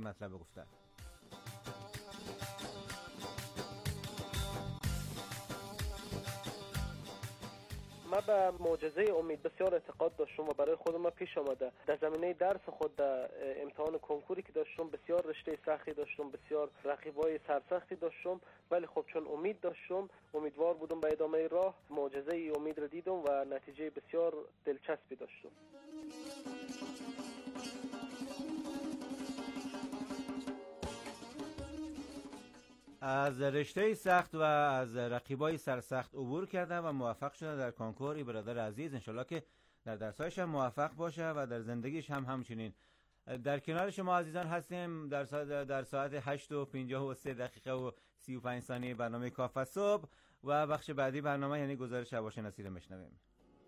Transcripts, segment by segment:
مطلب گفتن. من به معجزه امید بسیار اعتقاد داشتم و برای خودم من پیش آمده در زمینه درس خود در امتحان کنکوری که داشتم بسیار رشته سختی داشتم، بسیار رقیبای سرسختی داشتم، ولی خب چون امید داشتم، امیدوار بودم به ادامه راه، معجزه امید را دیدم و نتیجه بسیار دلچسبی داشتم. از رشته سخت و از رقیبای سرسخت عبور کرده و موفق شده در کنکور. ای برادر عزیز، انشالله که در درسایش هم موفق باشه و در زندگیش هم همچنین. در کنار شما عزیزان هستیم در ساعت 8:53 و 35 ثانیه برنامه کافه صبح و بخش بعدی برنامه یعنی گزارش هواشناسی رو میشنویم.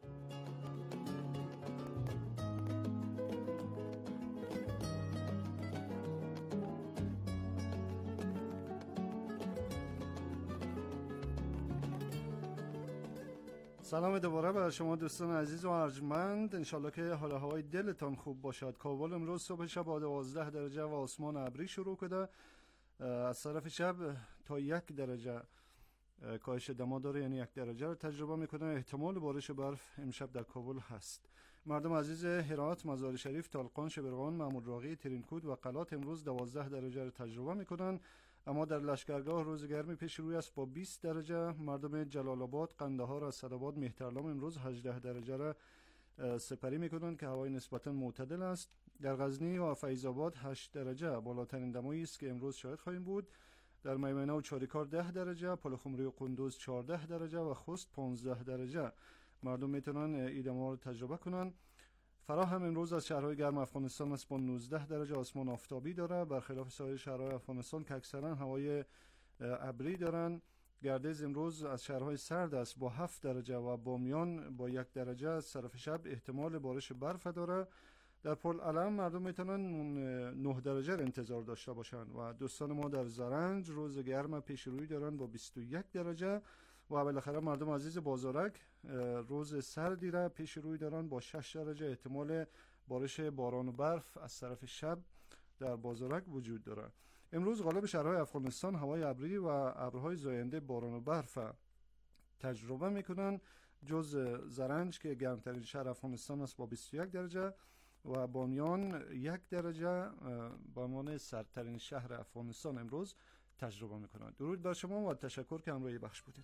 سلام دوباره برای شما دوستان عزیز و ارجمند. انشالله که حال هوای دلتان خوب باشد. کابل امروز صبح شب با 12 درجه و آسمان ابری شروع کرده. از طرف شب تا 1 درجه کاهش دما داره، یعنی 1 درجه رو تجربه میکنه. احتمال بارش برف امشب در کابل هست. مردم عزیز هرات، مزار شریف، طالقان، شبرغان، مامورراغی، ترینکود و قلات امروز 12 درجه رو تجربه میکنن. اما در لشکرگاه روز گرمی پیش روی است با 20 درجه. مردم جلال آباد، قندهار، اسدآباد، مهترلام امروز 18 درجه را سپری میکنن که هوای نسبتا معتدل است. در غزنی و فیض آباد 8 درجه بالاترین دمایی است که امروز شاهد خواهیم بود. در میمنه و چاریکار 10 درجه، پلخمری و قندوز 14 درجه و خوست 15 درجه. مردم میتونن این دما رو تجربه کنن. فراه هم امروز از شهرهای گرم افغانستان است با 19 درجه آسمان آفتابی داره، برخلاف سایر شهرهای افغانستان که اکثرا هوای ابری دارن. گردیز امروز از شهرهای سرد است با 7 درجه و بامیان با 1 درجه. از طرف شب احتمال بارش برف داره. در پلعلم مردم میتونن 9 درجه انتظار داشته باشن و دوستان ما در زرنج روز گرم پیش روی دارن با 21 درجه و بالاخره مردم عزیز بازارک روز سردی را پیش روی دارن با 6 درجه. احتمال بارش باران و برف از طرف شب در بازارک وجود داره. امروز غالب شهرهای افغانستان هوای ابری و ابرهای زاینده باران و برف تجربه میکنن، جز زرنج که گرمترین شهر افغانستان است با 21 درجه و بامیان 1 درجه به عنوان سردترین شهر افغانستان امروز تجربه میکنند. درود بر شما و تشکر که همراهی بخش بودین.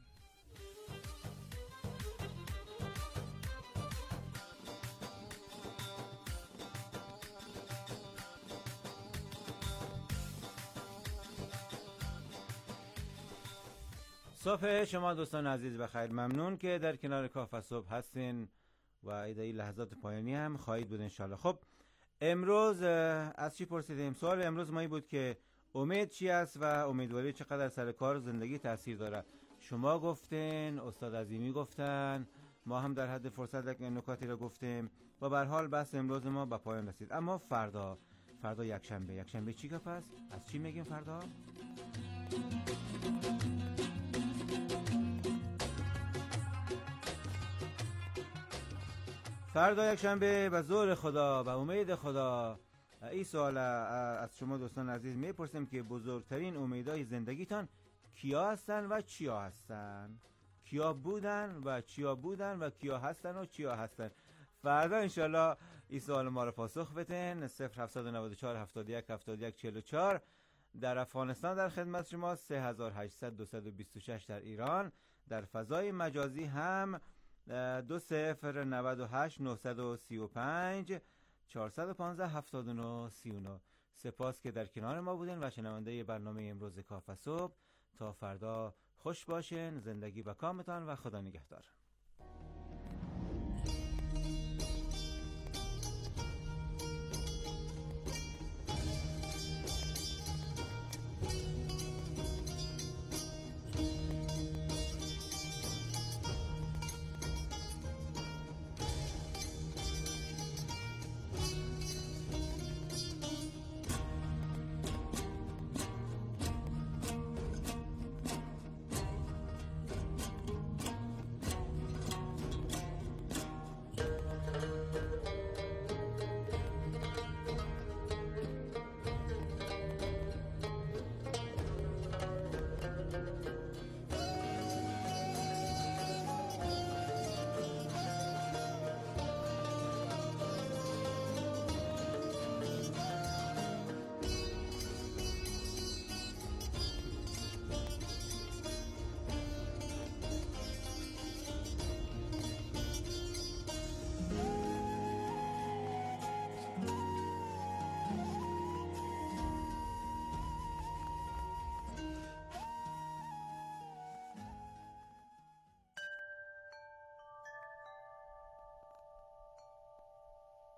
صبح شما دوستان عزیز بخیر. ممنون که در کنار کافه صبح هستین و این لحظات پایانی هم خواهید بود انشالله. خب امروز از چی پرسیدیم؟ سوال امروز ما این بود که امید چی است و امیدواری چقدر سر کار زندگی تاثیر داره. شما گفتین، استاد عظیمی گفتن، ما هم در حد فرصت یک نکاتی را گفتیم و به هر حال بحث امروز ما به پایان رسید. اما فردا یکشنبه چی گپ است؟ از چی میگیم فردا؟ فردا یکشنبه به زور خدا، به امید خدا. این سوال از شما دوستان عزیز میپرسیم که بزرگترین امیدهای زندگیتان کیا هستن و چیا هستن؟ کیا بودن و چیا بودن و کیا هستن و چیا هستن؟ فردا انشالله این سوال ما رو پاسخ بدین. 0794 71 71 44 در افغانستان در خدمت شما، 3800 226 در ایران. در فضای مجازی هم 2098 935 415 79 39. سپاس که در کنار ما بودین و شنونده برنامه امروز کافه صبح. تا فردا خوش باشین، زندگی به کامتان و خدا نگهدار.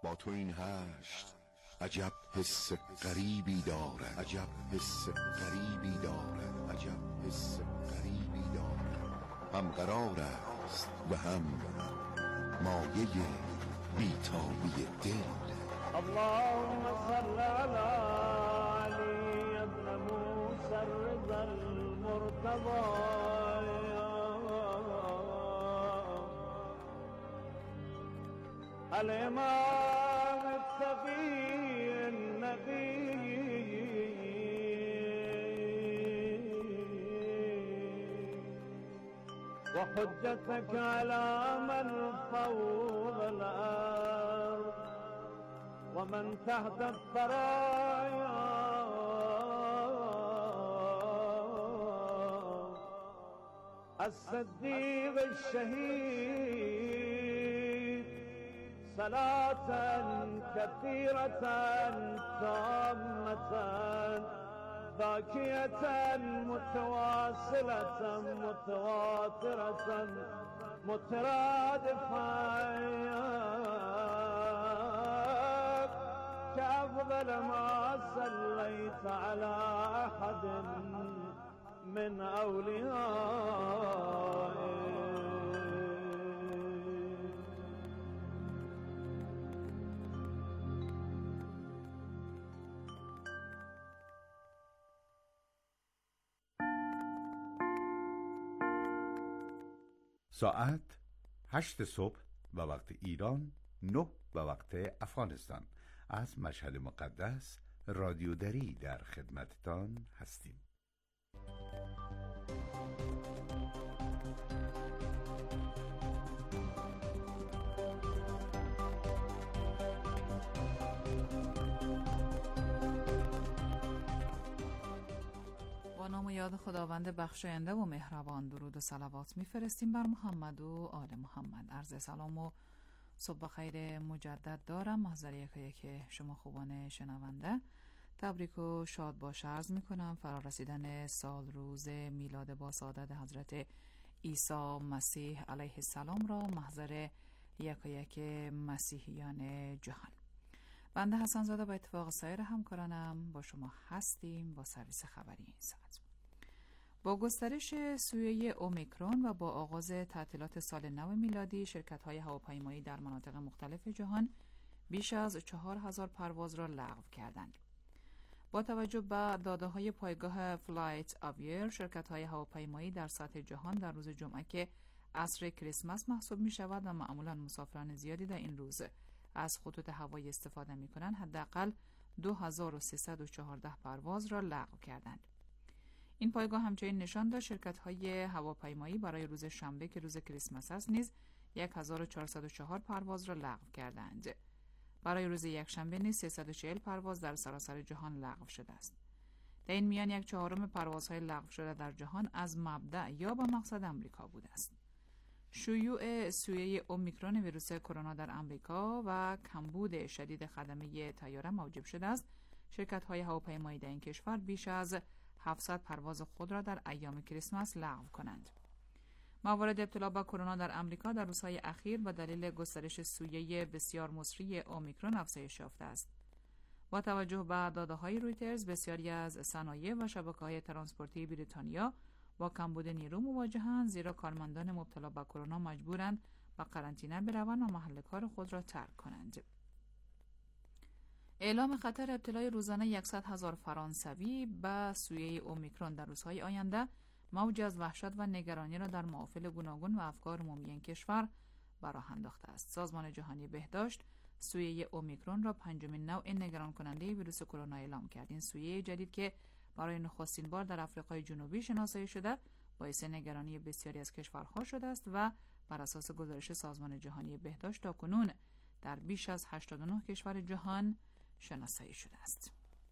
با تو این هشت عجب حس غریبی دارد، عجب حس غریبی دارد، عجب حس غریبی دارد. هم قرار است و هم مایه بیتابی دل. اللهم صل على علي ابن موسى الرضا المرتضى الإمام التقي النقي وحجتك على من فوق الأرض ومن تحت الثرايا الصديق الشهيد صلاة كثيرة تامة باكية متواصلة متواترة مترادفة كأفضل ما صليت على أحد من أوليائك. ساعت 8 صبح به وقت ایران، 9 به وقت افغانستان. از مشهد مقدس رادیو دری در خدمتتان هستیم. با نام و یاد خداوند بخشاینده و مهربان درود و صلوات میفرستیم بر محمد و آل محمد. عرض سلام و صبح بخیر مجدد دارم. محضر یکایک شما خوبان شنونده تبریک و شاد باش عرض میکنم. فرا رسیدن سال روز میلاد با سعادت حضرت عیسی مسیح علیه السلام را محضر یکایک مسیحیان جهان. بنده حسن زاده با اتفاق سایر همکارانم با شما هستیم با سرویس خبری این ساعت. با گسترش سویه اومیکرون و با آغاز تعطیلات سال نو میلادی، شرکت‌های هواپیمایی در مناطق مختلف جهان بیش از 4000 پرواز را لغو کردند. با توجه به داده‌های پایگاه فلایت آویر، شرکت‌های هواپیمایی در سطح جهان در روز جمعه که عصر کریسمس محسوب می‌شود و معمولاً مسافران زیادی در این روز از خطوط هوایی استفاده می‌کنند، حداقل 2314 پرواز را لغو کردند. این پایگاه همچنین نشان داد شرکت‌های هواپیمایی برای روز شنبه که روز کریسمس است نیز 1404 پرواز را لغو کردند. برای روز یکشنبه نیز 340 پرواز در سراسر جهان لغو شده است. در این میان 1/4 پروازهای لغو شده در جهان از مبدأ یا به مقصد آمریکا بوده است. شیوع سویه اومیکرون ویروس کرونا در آمریکا و کمبود شدید خدمه طیاره موجب شده است شرکت‌های هواپیمایی در این کشور بیش از 700 پرواز خود را در ایام کریسمس لغو کنند. موارد ابتلا به کرونا در آمریکا در روزهای اخیر به دلیل گسترش سویه بسیار مصری اومیکرون افزایش یافته است. با توجه به داده‌های رویترز، بسیاری از صنایع و شبکه‌های ترانسپورتی بریتانیا با کمبود نیرو مواجهند، زیرا کارمندان مبتلا به کرونا مجبورند به قرنطینه بروند و محل کار خود را ترک کنند. اعلام خطر ابتلای روزانه 100,000 فرانسوی به سویه اومیکرون در روزهای آینده موجی از وحشت و نگرانی را در محافل گوناگون و افکار عمومی کشور براه انداخته است. سازمان جهانی بهداشت سویه اومیکرون را پنجمین نوع نگران کننده ویروس کرونا اعلام کرد. این سویه جدید که برای نخستین بار در آفریقای جنوبی شناسایی شده باعث نگرانی بسیاری از کشورها شده است و بر اساس گزارش سازمان جهانی بهداشت تاکنون در بیش از 89 کشور جهان شناسایی شده است.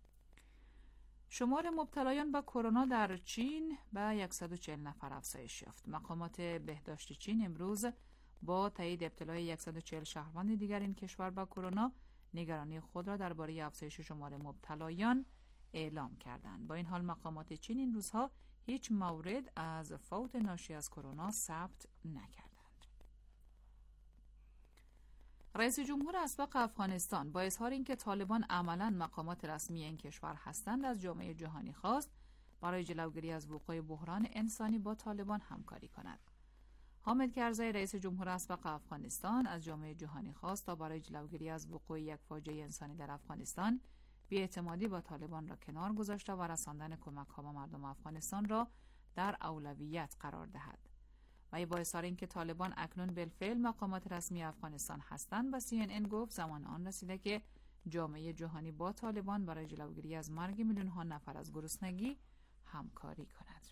شمار مبتلایان به کرونا در چین به 140 نفر افزایش یافت. مقامات بهداشت چین امروز با تایید ابتلای 140 شهروند دیگر این کشور به کرونا نگرانی خود را درباره افزایش شمار مبتلایان اعلام کردند. با این حال مقامات چین این روزها هیچ مورد از فوت ناشی از کرونا ثبت نکردند. رئیس جمهور اسبق افغانستان با اظهار اینکه طالبان عملاً مقامات رسمی این کشور هستند از جامعه جهانی خواست برای جلوگیری از وقوع بحران انسانی با طالبان همکاری کند. حامد کرزی رئیس جمهور اسبق افغانستان از جامعه جهانی خواست تا برای جلوگیری از وقوع یک فاجعه انسانی در افغانستان بی‌اعتمادی با طالبان را کنار گذاشته و رساندن کمک‌ها به مردم افغانستان را در اولویت قرار دهد. و با اظهار اینکه طالبان اکنون بالفعل مقامات رسمی افغانستان هستند به CNN گفت زمان آن رسیده که جامعه جهانی با طالبان برای جلوگیری از مرگ میلیون‌ها نفر از گرسنگی همکاری کند.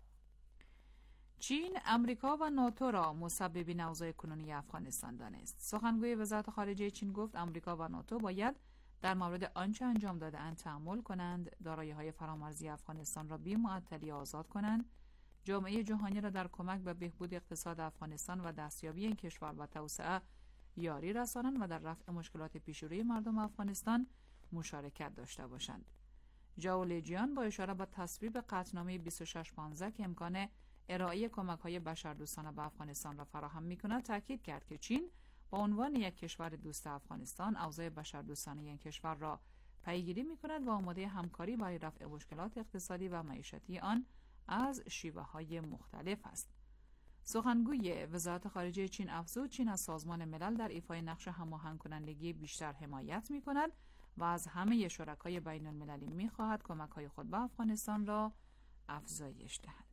چین، امریکا و ناتو را مسببین اوضاع کنونی افغانستان دانست. سخنگوی وزارت خارجه چین گفت امریکا و ناتو باید در مورد آنچه انجام داده‌اند تأمل کنند، دارایی‌های فرامرزی افغانستان را بی‌معطلی آزاد کنند، جامعه جهانی را در کمک به بهبود اقتصاد افغانستان و دستیابی این کشور و توسعه یاری رسانند و در رفع مشکلات پیش‌روی مردم افغانستان مشارکت داشته باشند. ژائو لژیان با اشاره به تصویب قطعنامه 2615 که امکان ارائه کمک‌های بشردوستانه به افغانستان را فراهم می‌کند تاکید کرد که چین با عنوان یک کشور دوست افغانستان اوضاع بشردوستانه این کشور را پیگیری می‌کند و آماده همکاری برای رفع مشکلات اقتصادی و معیشتی آن از شیوه‌های مختلف است. سخنگوی وزارت خارجه چین افزود چین از سازمان ملل در ایفای نقش هماهنگ کنندگی بیشتر حمایت می‌کند و از همه شرکای بین‌المللی می‌خواهد کمک‌های خود به افغانستان را افزایش دهند.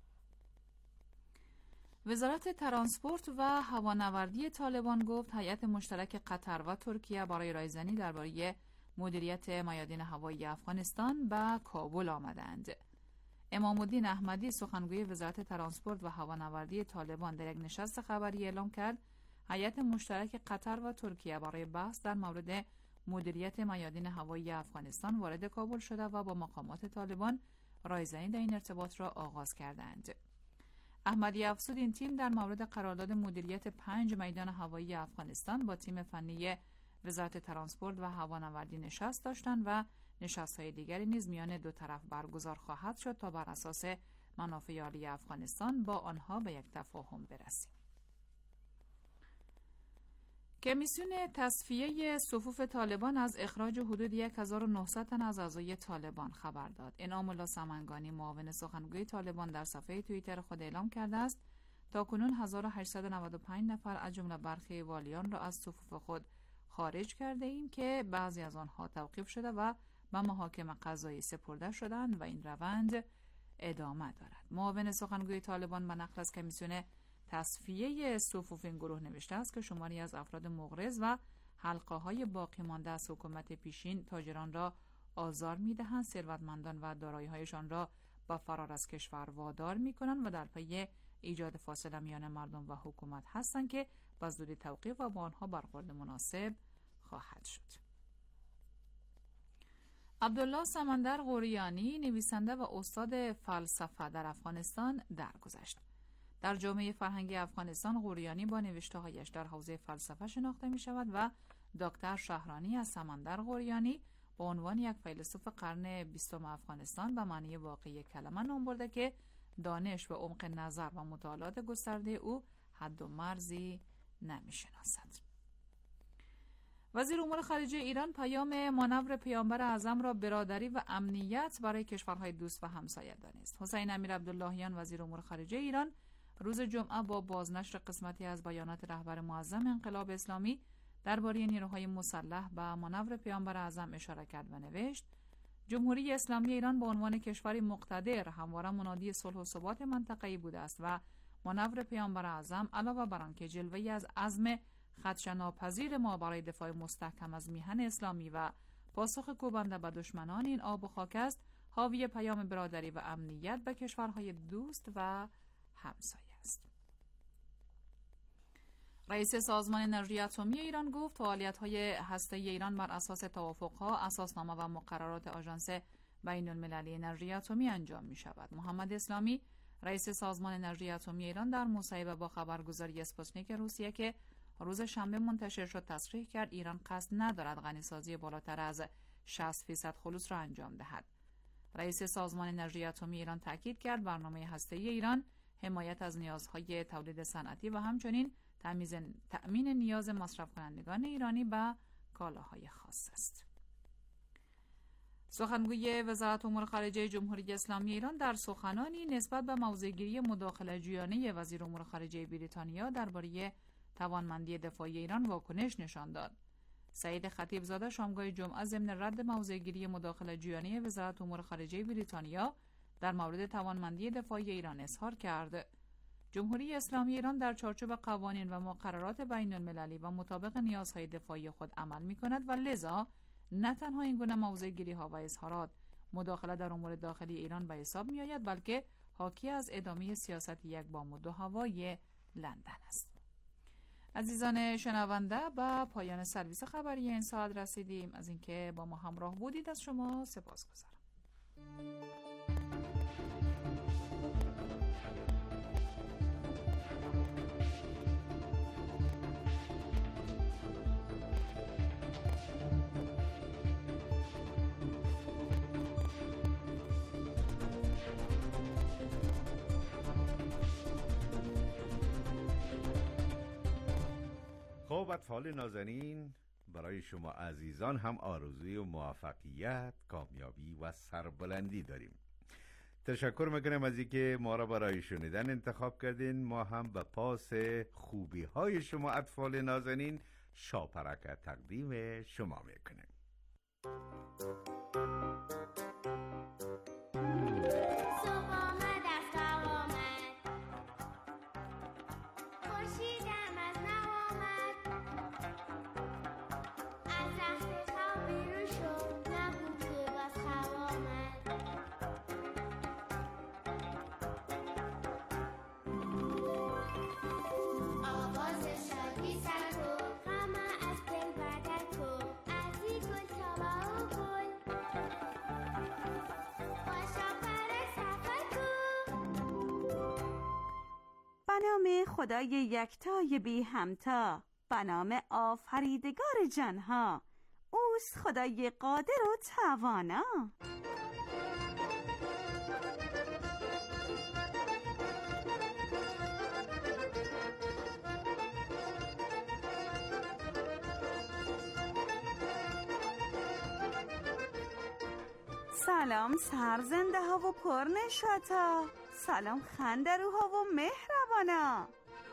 وزارت ترانسپورت و هوانوردی طالبان گفت هیئت مشترک قطر و ترکیه برای رایزنی درباره مدیریت میادین هوایی افغانستان به کابل آمدند. امام الدین احمدی سخنگوی وزارت ترانسپورت و هوانوردی طالبان در یک نشست خبری اعلام کرد هیئت مشترک قطر و ترکیه برای بحث در مورد مدیریت میادین هوایی افغانستان وارد کابل شده و با مقامات طالبان رایزنی در این ارتباط را آغاز کردند. احمدی افزود این تیم در مورد قرارداد مدیریت 5 میدان هوایی افغانستان با تیم فنی وزارت ترانسپورت و هوانوردی نشست داشتند و نشست‌های دیگری نیز میان دو طرف برگزار خواهد شد تا بر اساس منافع عالی افغانستان با آنها به یک تفاهم برسیم. کمیسیون تصفیه صفوف طالبان از اخراج حدود 1900 تن از اعضای طالبان خبر داد. انعام الله سمنگانی معاون سخنگوی طالبان در صفحه توییتر خود اعلام کرده است تاکنون 1895 نفر از جمله برخی والیان را از صفوف خود خارج کرده ایم که بعضی از آنها توقیف شده و به محاکم قضایی سپرده شدند و این روند ادامه دارد. معاون سخنگوی طالبان به نقل از کمیسیون تصفیه صفوف این گروه نوشته است که شماری از افراد مغرض و حلقه‌های باقی مانده از حکومت پیشین تاجران را آزار می‌دهند، ثروتمندان و دارایی‌هایشان را به فرار از کشور وادار می‌کنند و در پی ایجاد فاصله میان مردم و حکومت هستند که به زودی توقیف و با آنها برخورد مناسب خواهد شد. عبدالله سمندر غوریانی نویسنده و استاد فلسفه در افغانستان درگذشت. در جامعه فرهنگی افغانستان غوریانی با نوشته‌هایش در حوزه فلسفه شناخته می شود و دکتر شهرانی از سمندر غوریانی به عنوان یک فیلسوف قرن 20 افغانستان به معنی واقعی کلمه نام برده که دانش و عمق نظر و مطالعات گسترده او حد و مرزی نمی شناسد. وزیر امور خارجه ایران پیام مانور پیامبر اعظم را برادری و امنیت برای کشورهای دوست و همسایه دانست. حسین امیر عبداللهیان وزیر امور خارجه ایران روز جمعه با بازنشر قسمتی از بیانات رهبر معظم انقلاب اسلامی درباره نیروهای مسلح به مانور پیامبر اعظم اشاره کرد و نوشت: جمهوری اسلامی ایران به عنوان کشوری مقتدر همواره منادی صلح و ثبات منطقه‌ای بوده است و مانور پیامبر اعظم علاوه بر آنکه جلوه‌ای از عزم خدشه‌ناپذیر ما برای دفاع مستحکم از میهن اسلامی و پاسخ کوبنده به دشمنان این آب و خاک است، حاوی پیام برادری و امنیت به کشورهای دوست و همسایه است. رئیس سازمان انرژی اتمی ایران گفت فعالیت‌های هسته‌ای ایران بر اساس توافق‌ها، اساسنامه و مقررات آژانس بین‌المللی انرژی اتمی انجام می‌شود. محمد اسلامی رئیس سازمان انرژی اتمی ایران در مصاحبه با خبرگزاری اسپوتنیک روسیه که روز شنبه منتشر شد تصریح کرد ایران قصد ندارد غنیسازی بالاتر از 60% خلوص را انجام دهد. رئیس سازمان انرژی اتمی ایران تاکید کرد برنامه هسته‌ای ایران حمایت از نیازهای تولید صنعتی و همچنین تأمین نیاز مصرف کنندگان ایرانی به کالاهای خاص است. سخنگوی وزارت امور خارجه جمهوری اسلامی ایران در سخنانی نسبت به موضع‌گیری مداخله‌جویانه وزیر امور خارجه بریتانیا درباره توانمندی دفاعی ایران واکنش نشان داد. سعید خطیبزاده شامگاه جمعه ضمن رد موضع‌گیری مداخله‌جویانه وزارت امور خارجه بریتانیا در مورد توانمندی دفاعی ایران اظهار کرد. جمهوری اسلامی ایران در چارچوب قوانین و مقررات بین‌المللی و مطابق نیازهای دفاعی خود عمل می‌کند و لذا نه تنها این گونه موضع‌گیری‌ها و اظهارات مداخله در امور داخلی ایران به حساب می‌آید، بلکه حاکی از ادامه سیاست یک بام و دو هوای لندن است. عزیزان شنونده، به پایان سرویس خبری این ساعت رسیدیم. از اینکه با ما همراه بودید از شما سپاسگزارم. خب اطفال نازنین، برای شما عزیزان هم آرزوی موفقیت، کامیابی و سربلندی داریم. تشکر میکنم از اینکه ما را برای شنیدن انتخاب کردین. ما هم به پاس خوبی های شما اطفال نازنین شاپرک تقدیم شما میکنیم. به نام خدای یکتای بی همتا، به نام آفریدگار جانها، اوست خدای قادر و توانا. سلام سرزنده ها و پرنشاطا، سلام خندروها و مهربانا.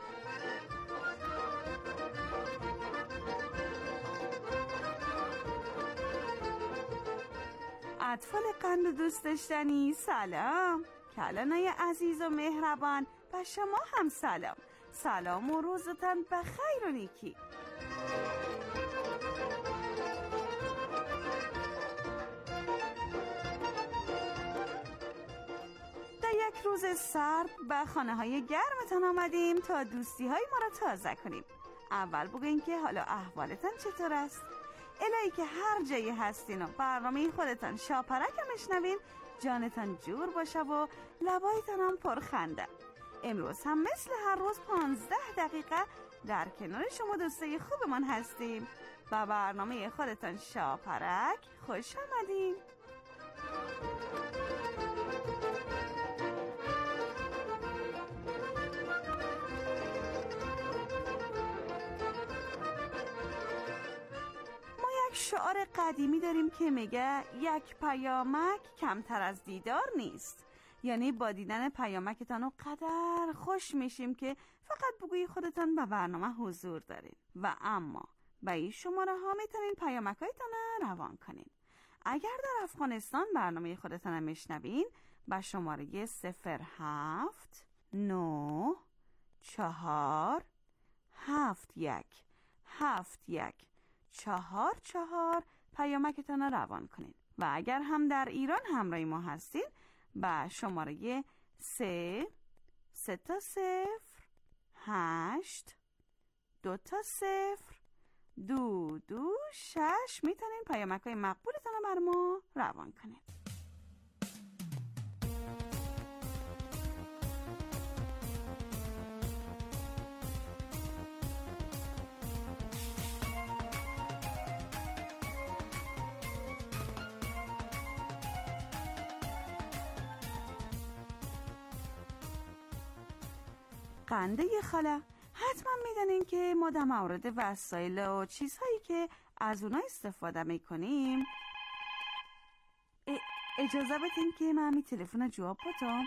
اطفال قند و دوست داشتنی سلام. کلانای عزیز و مهربان به شما هم سلام. سلام و روزتان بخیر و نیکی. یک روز سرد به خانه های گرمتان آمدیم تا دوستی های ما را تازه کنیم. اول بگوین که حالا احوالتان چطور است؟ الهی که هر جایی هستین و برنامه خودتان شاپرک میشنوین، جانتان جور باشه و لبایتان هم پرخنده. امروز هم مثل هر روز 15 دقیقه در کنار شما دوستای خوبمان هستیم. با برنامه خودتان شاپرک خوش آمدین. شعار قدیمی داریم که میگه یک پیامک کمتر از دیدار نیست. یعنی با دیدن پیامکتان قدر خوش میشیم که فقط بگویی خودتان به برنامه حضور دارین. و اما به این شماره ها میتونین پیامکایتان روان کنین. اگر در افغانستان برنامه خودتان میشنوین، به شماره 07 9 4 7 1 7 1 4 پیامکتان را روان کنین. و اگر هم در ایران همراه ما هستین، به شماره 3 3 0 8 2 0 2 2 6 میتونین پیامک‌های مقبولتان را بر ما روان کنین. قنده خاله، هر حتما میدونین که ما در مورد وسایل و چیزهایی که از اونا استفاده میکنیم. اجازه بدین که من می تلفن جواب بدم.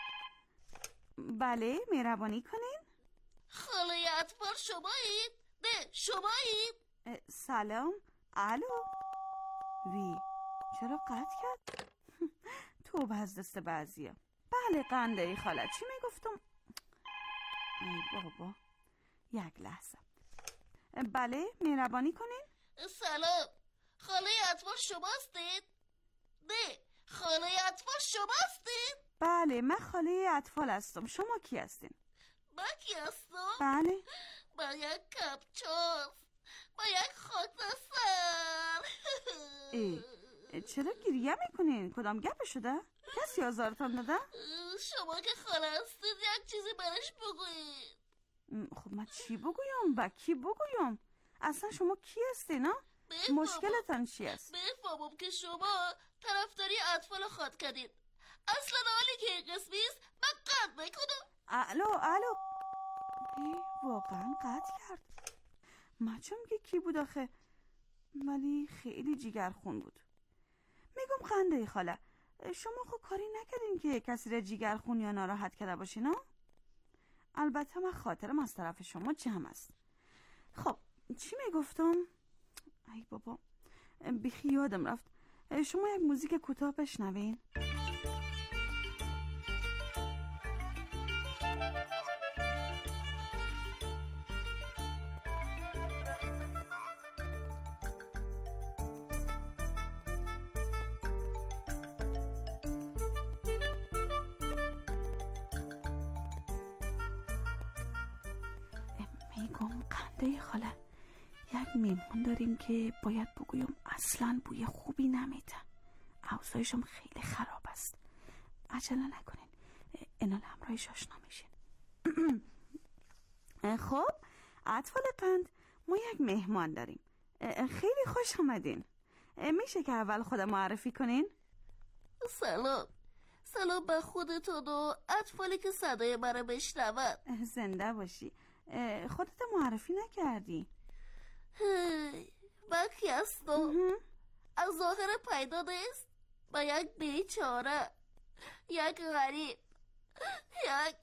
بله مهربانی کنین. خاله اطفال شمایید؟ نه شمایید؟ سلام. الو. وی چرا قطع کرد؟ توبه از دست بعضیه. بله قنده ای خاله، چی میگفتم؟ ای بابا یک لحظه. بله مهربانی کنین. سلام، خاله اطفال شماستید؟ نه خاله اطفال شماستید؟ بله من خاله اطفال هستم. شما کی هستین؟ من کی هستم؟ بله من یک کپچاس، من یک خاک در سر. چرا گریه میکنین؟ کدام گپ شده؟ کسی آزارتان داده؟ شما که خاله هستید یک چیزی برش بگویید. خب من چی بگویم؟ با کی بگویم؟ اصلا شما کی هستین؟ مشکلتان چی است؟ بفهمم که شما طرفداری اطفال خود کردید. اصلا حالی که این قسمیست من قطع میکنم. الو واقعا قطع کرد. من چون میگه کی بود آخه، ولی خیلی جیگرخون بود. میگم خنده خاله، شما خب کاری نکردین که کسی را جیگرخون یا ناراحت کرده باشین ها؟ البته من خاطرم از طرف شما جمع است. خب چی میگفتم؟ ای بابا بیخی یادم رفت. شما یک موزیک کوتاه بشنوین. میگم قنده خاله، یک میمون داریم که باید بگویم اصلا بوی خوبی نمیده. اوضاعشم خیلی خراب است. عجله نکنین، اینا همراهش آشنا میشین. خب اطفال قند، ما یک مهمان داریم. خیلی خوش آمدین. میشه که اول خود معرفی کنین؟ سلام به خودتون و اطفالی که صدای منو بشنود. زنده باشی. خودت معرفی نکردی. من کی هستم؟ از ظاهر پیدا نیست. من یک بیچاره، یک غریب، یک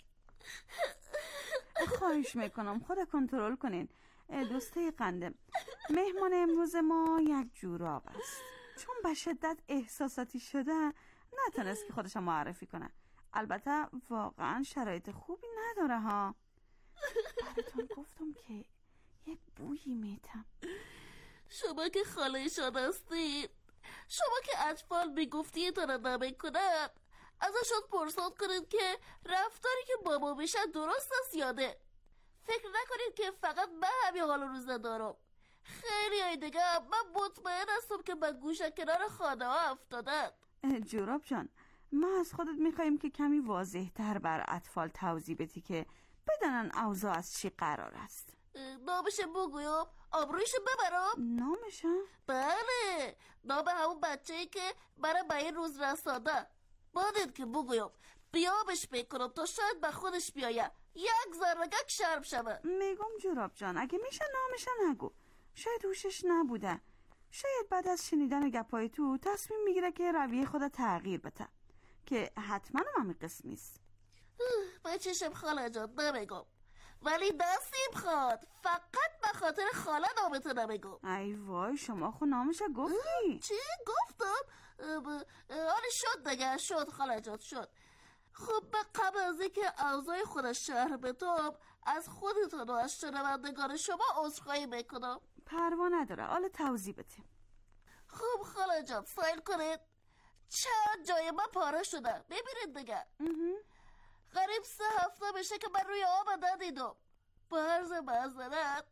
خواهش میکنم خود کنترل کنین. دوسته قنده، مهمان امروز ما یک جوراب است. چون به شدت احساساتی شده نتونست که خودش معرفی کنه. البته واقعا شرایط خوبی نداره ها. براتون گفتم که یک بویی میتم. شما که خاله شاد هستید، شما که اطفال میگفتید تا نمیکنن، ازشون پرسان کنید که رفتاری که با ما میشه درست است یاده. فکر نکنید که فقط من همین حال روز ندارم. خیلی های دیگه من مطمئن هستم که به گوشه کنار خانه ها افتادن. جوراب جان، ما از خودت میخواییم که کمی واضح تر بر اطفال توضیح بدی که بدانن اوضاع از چی قرار است. نامشه بگویم؟ آبرویشو ببرم؟ نامشه؟ بله، نام همون بچه‌ای که برای به این روز رسانده. باید که بگویم بیابش میکنم تا شاید به خودش بیایه، یک ذره‌گک شرم شوه. میگم جوراب جان اگه میشه نامشه نگو. شاید هوشش نبوده. شاید بعد از شنیدن گپای تو تصمیم میگیره که رویه خود تغییر بده، که حتما همین قسمیست. به چشم خاله جان نمیگم، ولی دستیم خواد. فقط به خاطر خاله نامتو نمیگم. ای وای شما خود نامش گفتی؟ چی گفتم؟ آره شد دیگه، شد خاله جان شد. خب به قبل از اینکه اوضاع خودش شهر بتوب، از خودتون و از شنوندگان شما عذرخواهی میکنم. پروا نداره، حالا توضیح بده. خب خاله جان سایل کنید. چند جای ما پاره شده، ببینید دیگه. قریب 3 هفته بشه که من روی آب ندیدم. با عرض معذرت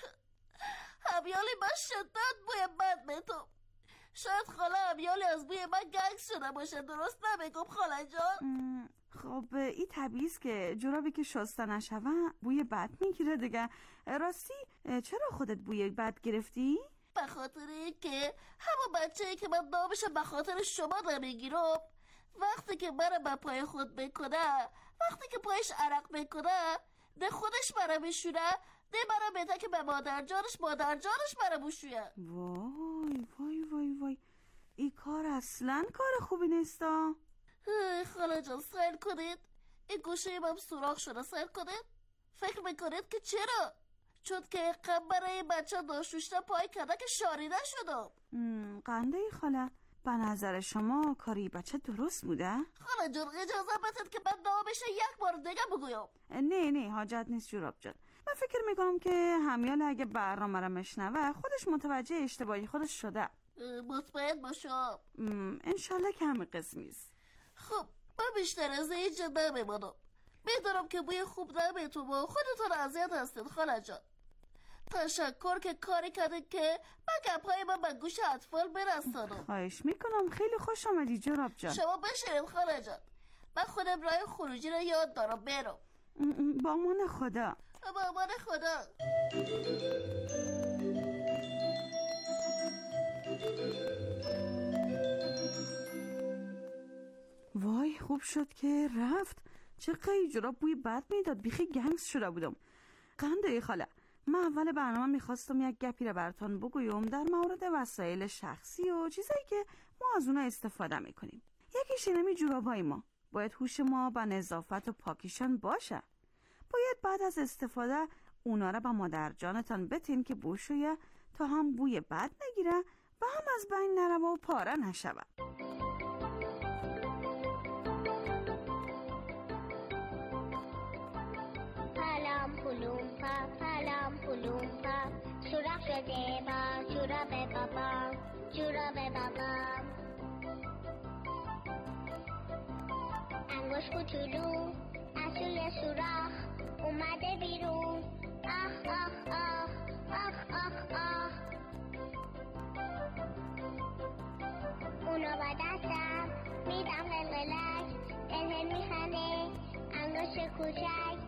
همیالی من شدت بوی بد میتم. شاید خاله همیالی از بوی من گنگ شده باشه. درست نمیگم خاله جان؟ خب این طبیعی است که جورابی که شسته نشوه بوی بد میگیره دیگه. راستی چرا خودت بوی بد گرفتی؟ به خاطر اینکه همون بچه‌ای که من نامش به خاطر شما نمیگیرم، وقتی که من به پای خود میکنه، وقتی که پایش عرق میکنه، ده خودش برا بشوره، ده برا بهتر که به مادر جانش برا بشوره. وای وای وای وای، این کار اصلا کار خوبی نیستا. خاله جان سیل کنید، این گوشه من سوراخ شده، سیل کنید. فکر میکنید که چرا؟ چون که قبل برای بچه داشوشته پای کرده که شاریده شدم. قنده ای خاله، به نظر شما کاری بچه درست بوده؟ خاله جان اجازه بدید که من نامش یک بار دیگه بگویم. نه حاجت نیست جوراب جان. من فکر میکنم که همیال اگه برنامه رو مشنوه خودش متوجه اشتباهی خودش شده. مطمئن باشم. انشالله که همه قسمیست. خب من بیشتر از اینجا نمیمانم. میدونم که بوی خوب نمیتون و خودتون اذیت هستید خاله جان. تشکر که کاری کردید که من گپ‌های من به گوش اطفال برسانم. خواهش میکنم، خیلی خوش آمدی جوراب جان. شما بشینید خاله جان، من خودم راه خروجی رو یاد دارم برم. با امان خدا. با امان خدا. وای خوب شد که رفت. چقدر جوراب بوی بد میداد، بیخی گنگس شده بودم. قنده خاله، من اول برنامه میخواستم یک گپی رو براتون بگویم در مورد وسایل شخصی و چیزایی که ما از اونها استفاده میکنیم. یکیش اینمی جورابای ما. باید هوش ما به نظافت و پاکیشان باشه. باید بعد از استفاده اونا رو به مادر جانتان بتین که بوشویه تا هم بوی بد نگیره و هم از بین نروا و پاره نشوه. پلم پلوم پا سوراخ شده با جوراب بابا انگوش کوچولو از توی سوراخ اومده بیرون. آخ آخ آخ آخ آخ آخ اونو با دستم میدم قلقلک، دلهل میخنده انگوش کوچک.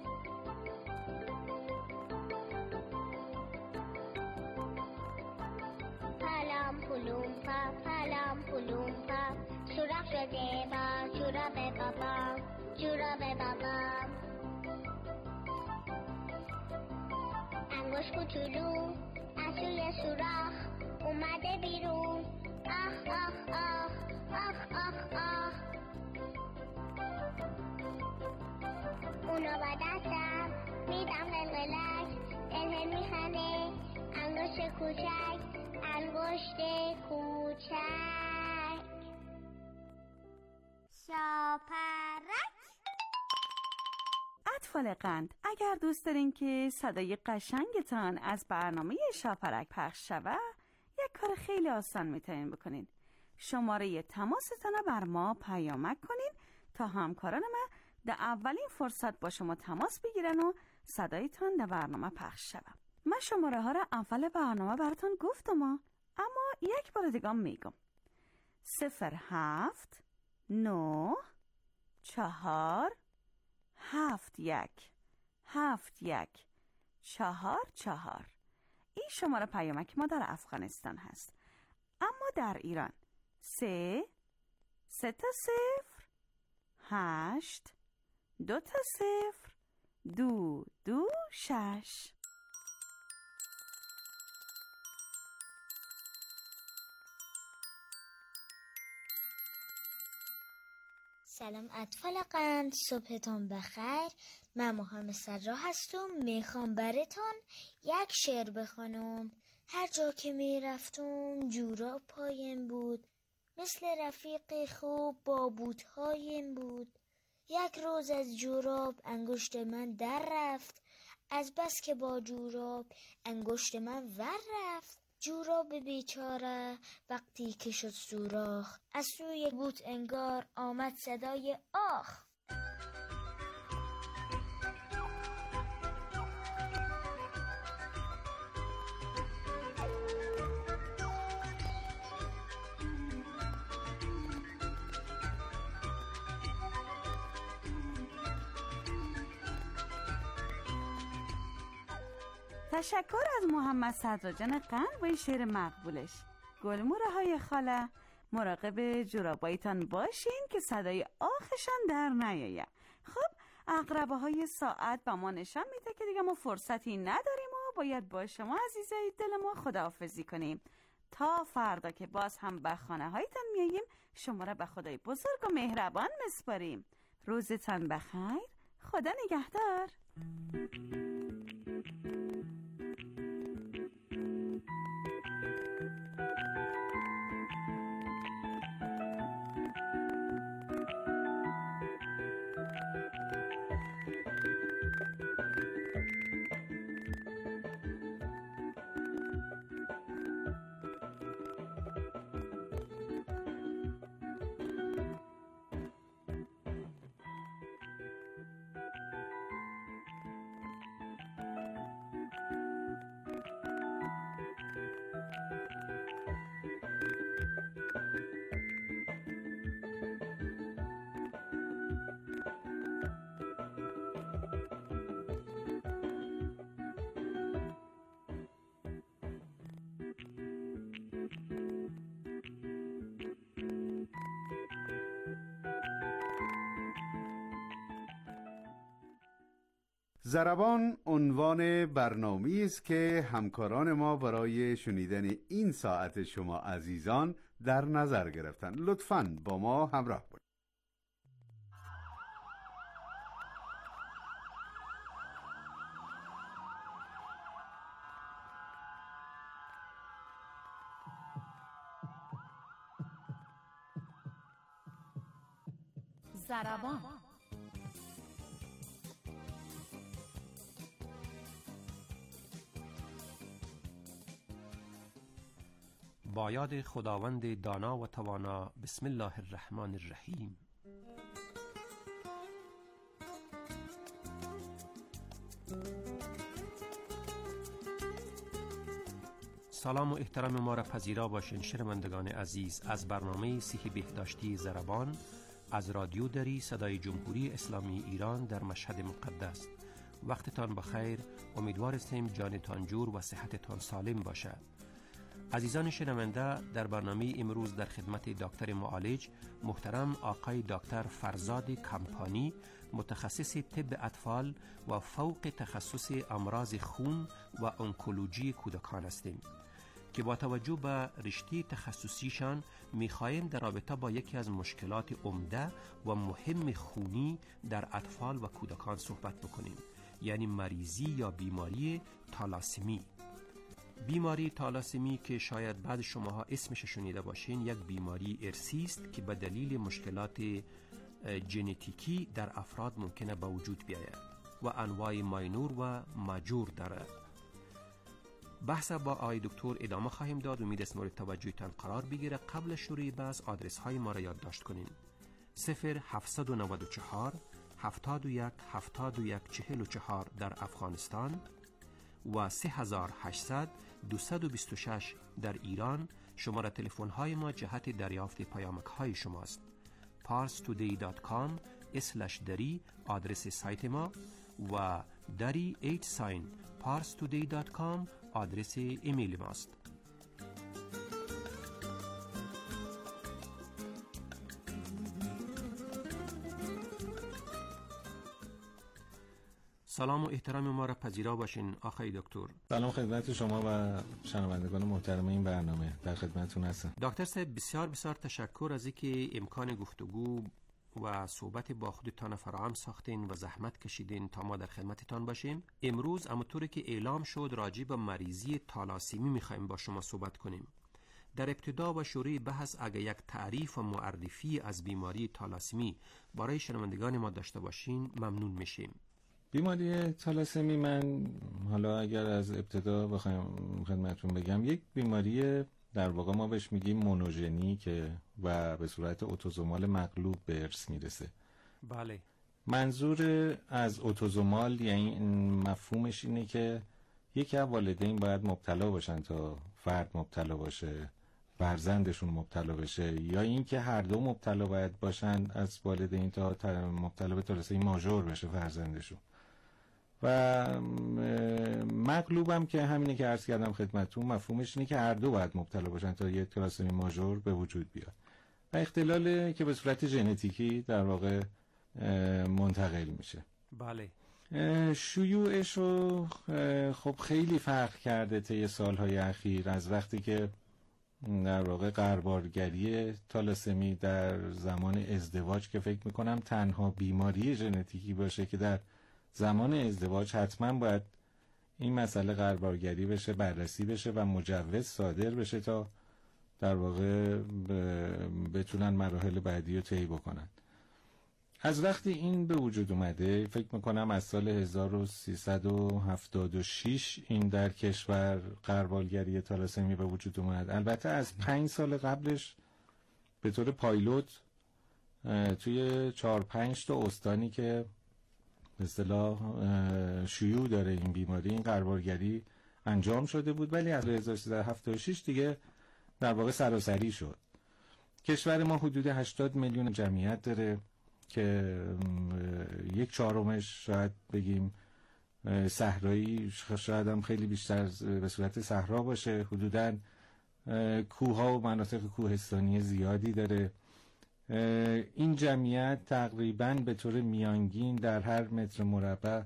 پلم پلوم پا سوراخ شده با جوراب بابا انگوش کوچولو از توی سوراخ اومده بیرون. آخ آخ آخ آخ آخ آخ اونو با دستم میدم قلقلک، دلهل میخنده انگوش کوچک. انگشت کوچک شاپرک. اطفال قند، اگر دوست دارین که صدای قشنگتان از برنامه شاپرک پخش شوه، یک کار خیلی آسان میتونین بکنین. شماره تماستان رو بر ما پیامک کنین تا همکاران ما در اولین فرصت با شما تماس بگیرن و صدایتان در برنامه پخش شوه. من شماره ها رو اول برنامه براتون گفتم، اما یک بار دیگه میگم. 07 9 4 7 1 7 1 4 4. این شماره پیامک ما در افغانستان هست. اما در ایران 3 3 تا 0 8 2 تا 0 2 2 6. سلام اطفال قند، صبحتون بخیر. من محمد صدرا هستم. میخوام براتون یک شعر بخونم. هر جا که میرفتم جوراب پایم بود، مثل رفیق خوب با بوتهایم بود. یک روز از جوراب انگشت من در رفت، از بس که با جوراب انگشت من ور رفت. جوراب بیچاره وقتی که شد سوراخ، از سوی بوت انگار آمد صدای آخ. تشکر از محمد صدراجان قند با این شعر مقبولش. گلموره های خاله، مراقب جورابایتان باشین که صدای آخشان در نیاید. خب عقربه های ساعت به ما نشان میده که دیگه ما فرصتی نداریم و باید با شما عزیزای دل ما خداحافظی کنیم. تا فردا که باز هم به خانه هایتان میاییم شما را به خدای بزرگ و مهربان میسپاریم. روزتان بخیر. خدا نگهدار. ضربان عنوان برنامه‌ای است که همکاران ما برای شنیدن این ساعت شما عزیزان در نظر گرفتند. لطفاً با ما همراه باشید. ضربان. با یاد خداوند دانا و توانا. بسم الله الرحمن الرحیم. سلام و احترام ما را پذیرا باشین شنوندگان عزیز از برنامه صحی بهداشتی ضربان از رادیو دری صدای جمهوری اسلامی ایران در مشهد مقدس. وقتتان بخیر. امیدوار هستیم جانتان جور و صحتتان سالم باشد. عزیزان شنونده، در برنامه امروز در خدمت دکتر معالج محترم آقای دکتر فرزاد کمپانی، متخصص طب اطفال و فوق تخصص امراض خون و انکولوژی کودکان هستیم که با توجه به رشته تخصصیشان می‌خواهیم در رابطه با یکی از مشکلات عمده و مهم خونی در اطفال و کودکان صحبت بکنیم، یعنی مریضی یا بیماری تالاسمی. بیماری تالاسمی که شاید بعض شماها اسمش شنیده باشین، یک بیماری ارثی است که به دلیل مشکلات ژنتیکی در افراد ممکنه به وجود بیاید و انواع ماینور و ماجور دارد. بحث با آقای دکتر ادامه خواهیم داد. امید است مورد توجهتان قرار بگیره. قبل شروع بحث آدرس های ما را یادداشت کنین: 0794 71 71 44 در افغانستان و 3800 226 در ایران. شماره تلفن های ما جهت دریافت پیامک های شماست. parstoday.com/dari آدرس سایت ما و dari @parstoday.com آدرس ایمیل ماست. سلام و احترام ما را پذیرا باشین آقای دکتر. سلام خدمت شما و شنوندگان محترم این برنامه، در خدمتتون هستم. دکتر صاحب بسیار بسیار تشکر از اینکه امکان گفتگو و صحبت با خودتان فراهم ساختین و زحمت کشیدین تا ما در خدمتتان باشیم. امروز همونطوری که اعلام شد راجع به مریضی تالاسمی می‌خوایم با شما صحبت کنیم. در ابتدا و شروع بحث اگر یک تعریف و معرفی از بیماری تالاسمی برای شنوندگان ما داشته باشین ممنون میشیم. بیماری تالاسمی، من حالا اگر از ابتدا بخوایم خدمتتون بگم، یک بیماری در واقع ما بهش میگیم مونوژنیکه و به صورت اتوزومال مغلوب به ارث میرسه. بله. منظور از اتوزومال یعنی مفهومش اینه که یکی از والدین باید مبتلا باشن تا فرد مبتلا باشه، فرزندشون مبتلا بشه، یا اینکه هر دو مبتلا باید باشن از والدین تا مبتلا به تالاسمی ماژور بشه فرزندشون. و مغلوبم که همینه که عرض کردم خدمتتون، مفهومش اینه که هر دو باید مبتلا باشن تا یه تالاسمی ماژور به وجود بیاد. و اختلال که به صورت ژنتیکی در واقع منتقل میشه. بله. شیوعش رو خب خیلی فرق کرده طی سالهای اخیر، از وقتی که در واقع غربالگری تالاسمی در زمان ازدواج، که فکر میکنم تنها بیماری ژنتیکی باشه که در زمان ازدواج حتما باید این مسئله غربالگری بشه، بررسی بشه و مجوز صادر بشه تا در واقع بتونن مراحل بعدی رو طی بکنن. از وقتی این به وجود اومده، فکر میکنم از سال 1376 این در کشور غربالگری تالاسمی به وجود اومد. البته از 5 سال قبلش به طور پایلوت توی 4-5 تا استانی که به اصطلاح شیوع داره این بیماری، این غربالگری انجام شده بود، ولی از 1376 دیگه در واقع سراسری شد. کشور ما حدود 80 میلیون جمعیت داره که 1/4 شاید بگیم صحرایی، شاید هم خیلی بیشتر به صورت صحرا باشه. حدوداً کوه‌ها و مناطق کوهستانی زیادی داره. این جمعیت تقریباً به طور میانگین در هر متر مربع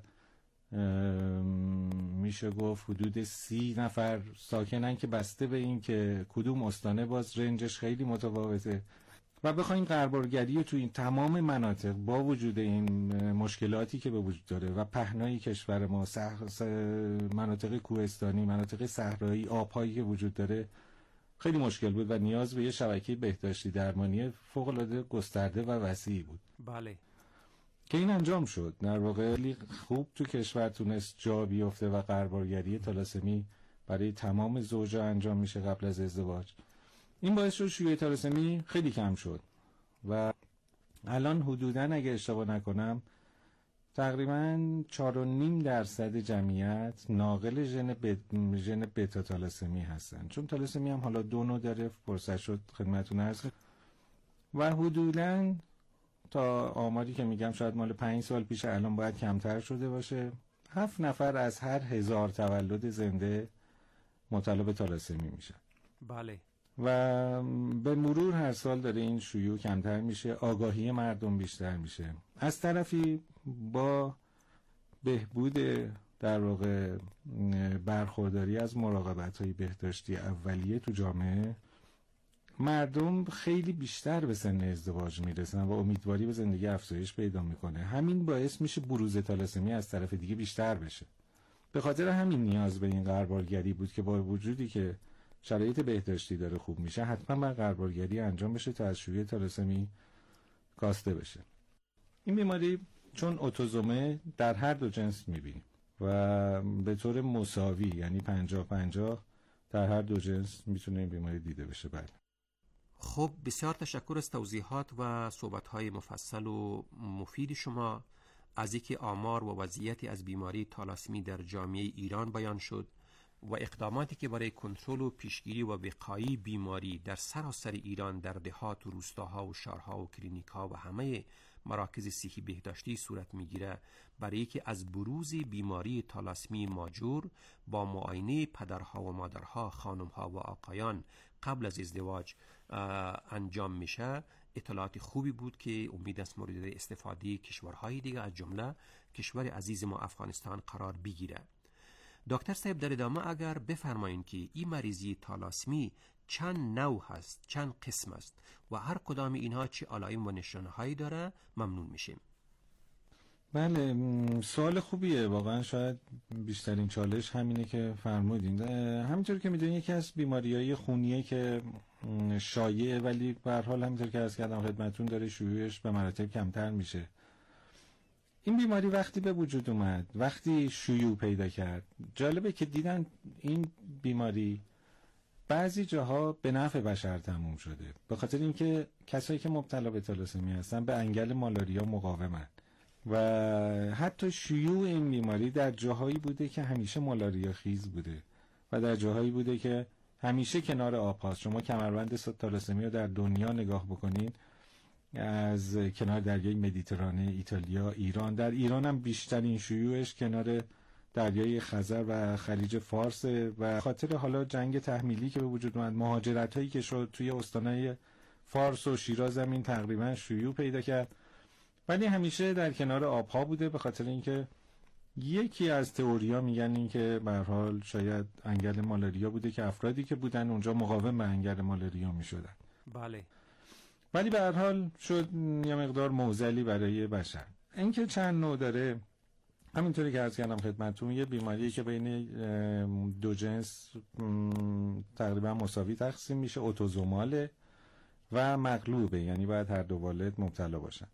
میشه گفت حدود 30 نفر ساکنن، که بسته به این که کدوم استانه باز رنجش خیلی متفاوته. و بخوایم غربالگری تو این تمام مناطق با وجود این مشکلاتی که به وجود داره و پهنای کشور ما، مناطق کوهستانی، مناطق صحرایی، آب‌هایی که وجود داره، خیلی مشکل بود و نیاز به یه شبکه بهداشتی درمانی فوق‌العاده گسترده و وسیعی بود. بله. که این انجام شد. در واقع خوب تو کشور تونست جا بیفته و غربالگری تالاسمی برای تمام زوجا انجام میشه قبل از ازدواج. این باعث شد شیوع تالاسمی خیلی کم شد و الان حدوداً اگه اشتباه نکنم تقریباً 4.5% جمعیت ناقل ژن بتا تالاسمی هستن. چون تالاسمی هم حالا 2 نوع داره، فرصت شد خدمتتون عرض کنم. و حدوداً تا آماری که میگم شاید مال 5 سال پیش، الان باید کمتر شده باشه، 7 نفر از هر 1000 تولد زنده مبتلا به تالاسمی میشن. بله. و به مرور هر سال داره این شیوع کمتر میشه، آگاهی مردم بیشتر میشه. از طرفی با بهبود در واقع برخورداری از مراقبت‌های بهداشتی اولیه تو جامعه، مردم خیلی بیشتر به سن ازدواج میرسن و امیدواری به زندگی افزایش پیدا میکنه. همین باعث میشه بروز تالاسمی از طرف دیگه بیشتر بشه. به خاطر همین نیاز به این غربالگری بود که با وجودی که شرایط بهداشتی داره خوب میشه، حتما باید غربالگری انجام بشه تا از شیوع تالاسمی کاسته بشه. این بیماری چون اتوزومه در هر دو جنس میبینیم و به طور مساوی، یعنی 50-50 در هر دو جنس میتونه این بیماری دیده بشه. بله. خب بسیار تشکر از توضیحات و صحبت‌های مفصل و مفید شما. از اینکه آمار و وضعیتی از بیماری تالاسمی در جامعه ایران بیان شد و اقداماتی که برای کنترل و پیشگیری و وقایع بیماری در سراسر ایران در دهات و روستاها و شهرها و کلینیک‌ها و همه مراکز صحی بهداشتی صورت میگیره، برای که از بروز بیماری تالاسمی ماجور با معاینه پدرها و مادرها، خانمها و آقایان قبل از ازدواج انجام میشه، اطلاعات خوبی بود که امید است مورد استفاده کشورهای دیگه از جمله کشور عزیز ما افغانستان قرار بگیره. دکتر صاحب در ادامه اگر بفرمایین که این مریضی تالاسمی چند نوع هست، چند قسم است و هر کدام اینها چه علائم و نشانه‌هایی داره، ممنون میشیم. بله، سوال خوبیه واقعا. شاید بیشترین چالش همینه که فرمودین. همینطور که میدونید یکی از بیماریهای خونیه که شایعه، ولی به هر حال همینطور که عرض کردم خدمتتون داره شیوعش به مراتب کمتر میشه. این بیماری وقتی به وجود اومد، وقتی شیوع پیدا کرد، جالبه که دیدن این بیماری بعضی جاها به نفع بشر تموم شده، به خاطر اینکه کسایی که مبتلا به تالاسمی هستن به انگل مالاریا مقاومن و حتی شیوع این بیماری در جاهایی بوده که همیشه مالاریا خیز بوده و در جاهایی بوده که همیشه کنار آب هاست. شما کمربند تالاسمی رو در دنیا نگاه بکنین، از کنار دریای مدیترانه، ایتالیا، ایران، در ایران هم بیشترین شیوعش کنار دریای خزر و خلیج فارس و خاطر حالا جنگ تحمیلی که به وجود اومد، مهاجرت هایی که شد توی استانهای فارس و شیراز هم این تقریبا شیوع پیدا کرد ولی همیشه در کنار آبها بوده، به خاطر اینکه یکی از تئوریا میگن این که به هر حال شاید انگل مالاریا بوده که افرادی که بودن اونجا مقاوم به انگل مالاریا میشدن. بله. ولی به هر حال شد یه مقدار معضلی برای بشر. اینکه چند نوع داره، همینطوری که عرض کردم خدمتتون، یه بیماریه که بین دو جنس تقریبا مساوی تقسیم میشه، اتوزوماله و مغلوبه، یعنی باید هر دو والد مبتلا باشن.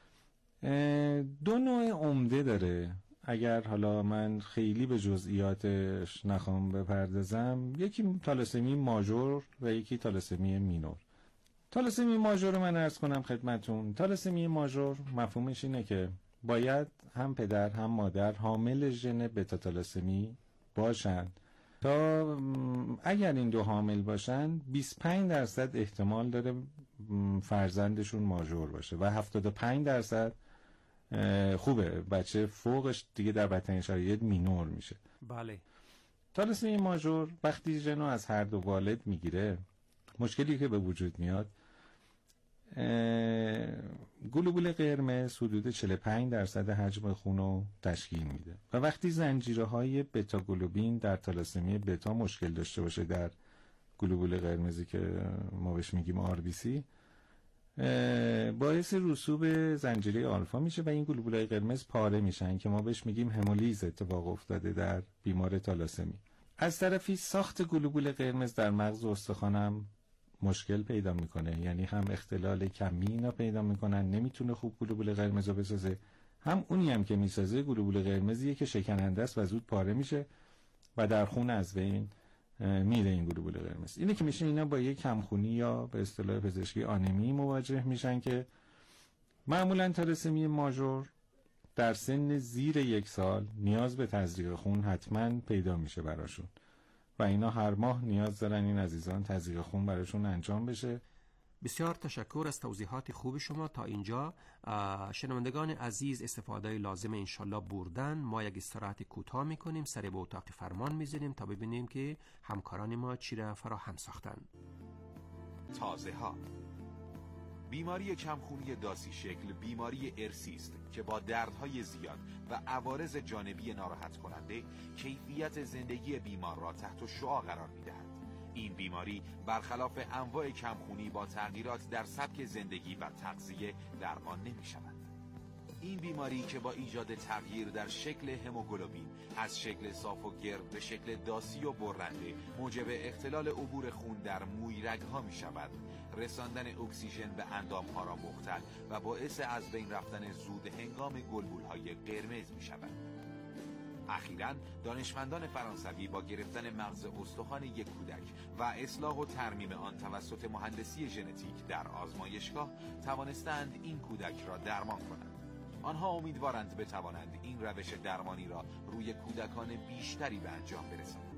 دو نوع عمده داره، اگر حالا من خیلی به جزئیاتش نخوام بپردازم. یکی تالاسمی ماژور و یکی تالاسمی مینور. تالاسمی ماژور رو من عرض کنم خدمتون. تالاسمی ماژور مفهومش اینه که باید هم پدر هم مادر حامل ژن بتا تالاسمی باشن تا اگر این دو حامل باشن 25% احتمال داره فرزندشون ماژور باشه و 75% خوبه بچه فوقش دیگه در بدترین شرایط مینور میشه. بله. تالاسمی ماژور وقتی ژنو از هر دو والد میگیره، مشکلی که به وجود میاد، گلوبول قرمز حدود 45% حجم خون رو تشکیل میده و وقتی زنجیره‌های بتا گلوبین در تالاسمی بتا مشکل داشته باشه در گلوبول قرمزی که ما بهش میگیم RBC، باعث رسوب زنجیره آلفا میشه و این گلوبولای قرمز پاره میشن که ما بهش میگیم همولیز اتفاق افتاده در بیمار تالاسمی. از طرفی ساخت گلوبول قرمز در مغز و استخوانم مشکل پیدا میکنه، یعنی هم اختلال کمی اینا پیدا میکنن، نمیتونه خوب گلوبول قرمز رو بسازه، هم اونی هم که میسازه گلوبول قرمزیه که شکننده است و زود پاره میشه و در خون از بین میره این گلوبول قرمز. اینه که میشه اینا با یک کمخونی یا به اصطلاح پزشکی آنمی مواجه میشن که معمولا تالاسمی ماژور در سن زیر 1 سال نیاز به تزریق خون حتما پیدا میشه براشون و اینا هر ماه نیاز دارن این عزیزان تزریق خون براشون انجام بشه. بسیار تشکر از توضیحات خوب شما. تا اینجا شنوندگان عزیز استفاده لازم انشالله بردن. ما یک استراحت کوتاه میکنیم، سر به اتاق فرمان میزنیم تا ببینیم که همکاران ما چی را فراهم ساختن. تازه ها. بیماری کمخونی داسی شکل بیماری ارثی است که با دردهای زیاد و عوارض جانبی ناراحت کننده کیفیت زندگی بیمار را تحت شعاع قرار می‌دهد. این بیماری برخلاف انواع کمخونی با تغییرات در سبک زندگی و تغذیه درمان نمی‌شود. این بیماری که با ایجاد تغییر در شکل هموگلوبین از شکل صاف و گرد به شکل داسی و برنده موجب اختلال عبور خون در موی رگ‌ها می‌شود، رساندن اکسیژن به اندام‌ها را مختل و باعث از بین رفتن زود هنگام گلبول‌های قرمز می‌شود. اخیراً دانشمندان فرانسوی با گرفتن مغز استخوان یک کودک و اصلاح و ترمیم آن توسط مهندسی ژنتیک در آزمایشگاه توانستند این کودک را درمان کنند. آنها امیدوارند بتوانند این روش درمانی را روی کودکان بیشتری به انجام برسانند.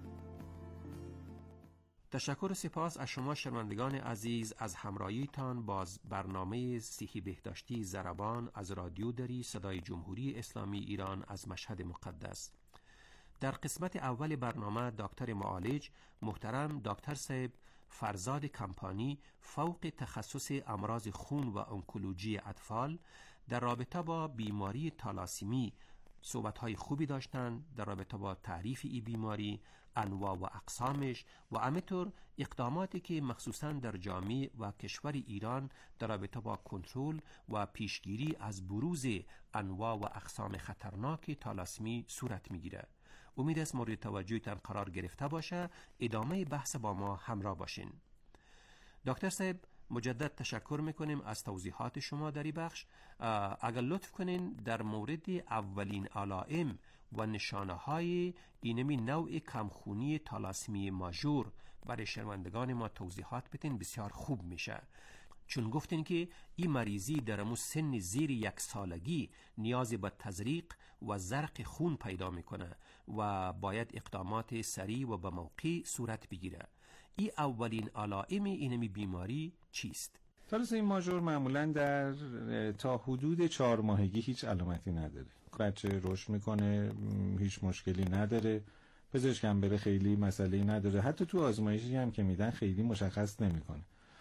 تشکر و سپاس از شما شنوندگان عزیز از همراهیتان با برنامه صحی بهداشتی ضربان از رادیو دری صدای جمهوری اسلامی ایران از مشهد مقدس. در قسمت اول برنامه دکتر معالج محترم دکتر صاحب فرزاد کمپانی فوق تخصص امراض خون و انکولوژی اطفال در رابطه با بیماری تالاسمی صحبت‌های خوبی داشتند در رابطه با تعریف این بیماری، انواع و اقسامش و همینطور اقداماتی که مخصوصاً در جامعه و کشور ایران در رابطه با کنترل و پیشگیری از بروز انواع و اقسام خطرناک تالاسمی صورت میگیره. امید است مورد توجهتان قرار گرفته باشه. ادامه بحث با ما همراه باشین. دکتر صاحب مجدد تشکر میکنیم از توضیحات شما در این بخش. اگر لطف کنین در مورد اولین علائم و نشانه های اینمی نوع کمخونی تالاسمی ماژور برای شنوندگان ما توضیحات بدین، بسیار خوب میشه. چون گفتین که این مریضی در امو سن زیر 1 سالگی نیاز به تزریق و زرق خون پیدا میکنه و باید اقدامات سریع و به موقع صورت بگیره. این اولین علائم اینمی بیماری چیست؟ تالاسمی ماژور معمولا در تا حدود 4 ماهگی هیچ علامتی نداره. بچه رشد میکنه، هیچ مشکلی نداره، پزشکم بره خیلی مسئله نداره، حتی تو آزمایشی هم که میدن خیلی مشخص نمیکنه.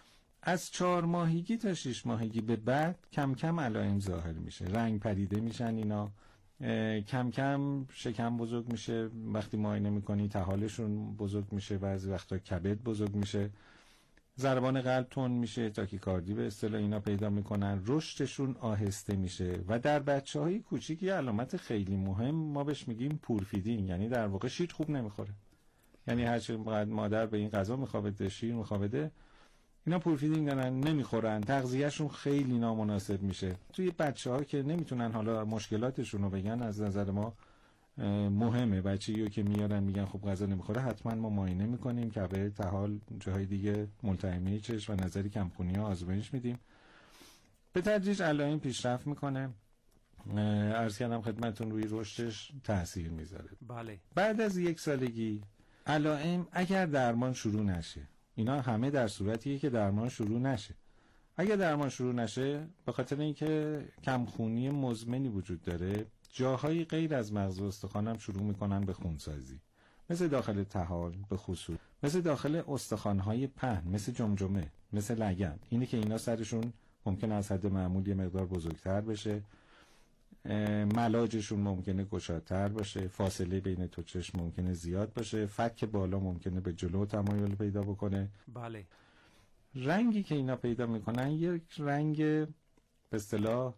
از 4 ماهگی تا 6 ماهگی به بعد کم کم علائم ظاهر میشه، رنگ پریده میشن اینا، کم کم شکم بزرگ میشه، وقتی معاینه میکنی طحالشون بزرگ میشه، بعضی وقتا کبد بزرگ میشه، ضربان قلب تند میشه، تاکیکاردی به اصطلاح اینا پیدا میکنن، رشدشون آهسته میشه و در بچه‌های کوچیک یه علامت خیلی مهم ما بهش میگیم پورفیدینگ، یعنی در واقع شیر خوب نمیخوره، یعنی هر چقدر مادر به این غذا میخوابه، شیر میخوابه، اینا پورفیدینگ دارن، نمیخورن، تغذیهشون خیلی نامناسب میشه. توی بچه‌ها که نمیتونن حالا مشکلاتشون رو بگن، از نظر ما مهمه بچه‌ایو که میارن میگن خب غذا نمیخوره، حتما ما معاینه میکنیم، کبد، طحال، جاهای دیگه ملتهمه چشم و نظری کمخونی‌ها آزمایش میدیم. به تدریج علائم پیشرفت میکنه، عرض کردم خدمتتون روی رشدش تاثیر میذاره. بله. بعد از 1 سالگی علائم اگر درمان شروع نشه، اینا همه در صورتیه که درمان شروع نشه. اگر درمان شروع نشه به خاطر اینکه کمخونی مزمنی وجود داره، جاهای غیر از مغز و استخوان هم شروع میکنن به خونسازی، مثل داخل طحال به خصوص، مثل داخل استخوان‌های پهن، مثل جمجمه، مثل لگن. اینه که اینا سرشون ممکنه از حد معمول یه مقدار بزرگتر بشه، ملاجشون ممکنه گشادتر باشه، فاصله بین دو چشم ممکنه زیاد باشه، فک بالا ممکنه به جلو تمایل پیدا بکنه. بله. رنگی که اینا پیدا میکنن یک رنگ به اصطلاح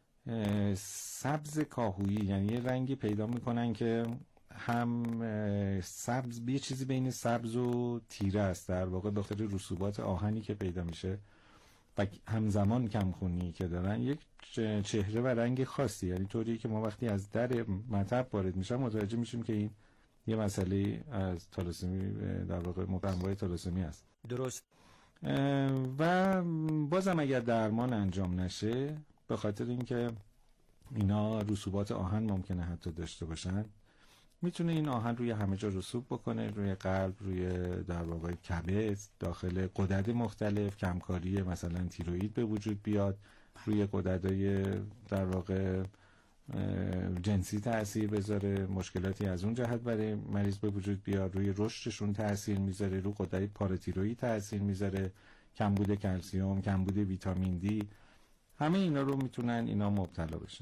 سبز کاهویی، یعنی یه رنگی پیدا میکنن که هم سبز، یه چیزی بین سبز و تیره است در واقع، به خاطر رسوبات آهنی که پیدا میشه و همزمان کمخونی که دارن، یک چهره و رنگ خاصی، یعنی طوری که ما وقتی از در مطب وارد میشیم متوجه میشیم که این یه مسئله از تالاسمی در واقع انواع تالاسمی است. درست. و بازم اگر درمان انجام نشه، به خاطر اینکه اینا رسوبات آهن ممکنه حتی داشته باشن، میتونه این آهن روی همه جا رسوب بکنه، روی قلب، روی در واقع کبد، داخل غدد مختلف، کمکاری مثلا تیروئید به وجود بیاد، روی غددهای در واقع جنسی تأثیر بذاره، مشکلاتی از اون جهت برای مریض به وجود بیاد، روی رشدشون تأثیر میذاره، روی غدد پاراتیروئید تأثیر میذاره، کمبود کلسیم، کمبود ویتامین دی، همه اینا رو میتونن اینا مبتلا بشن.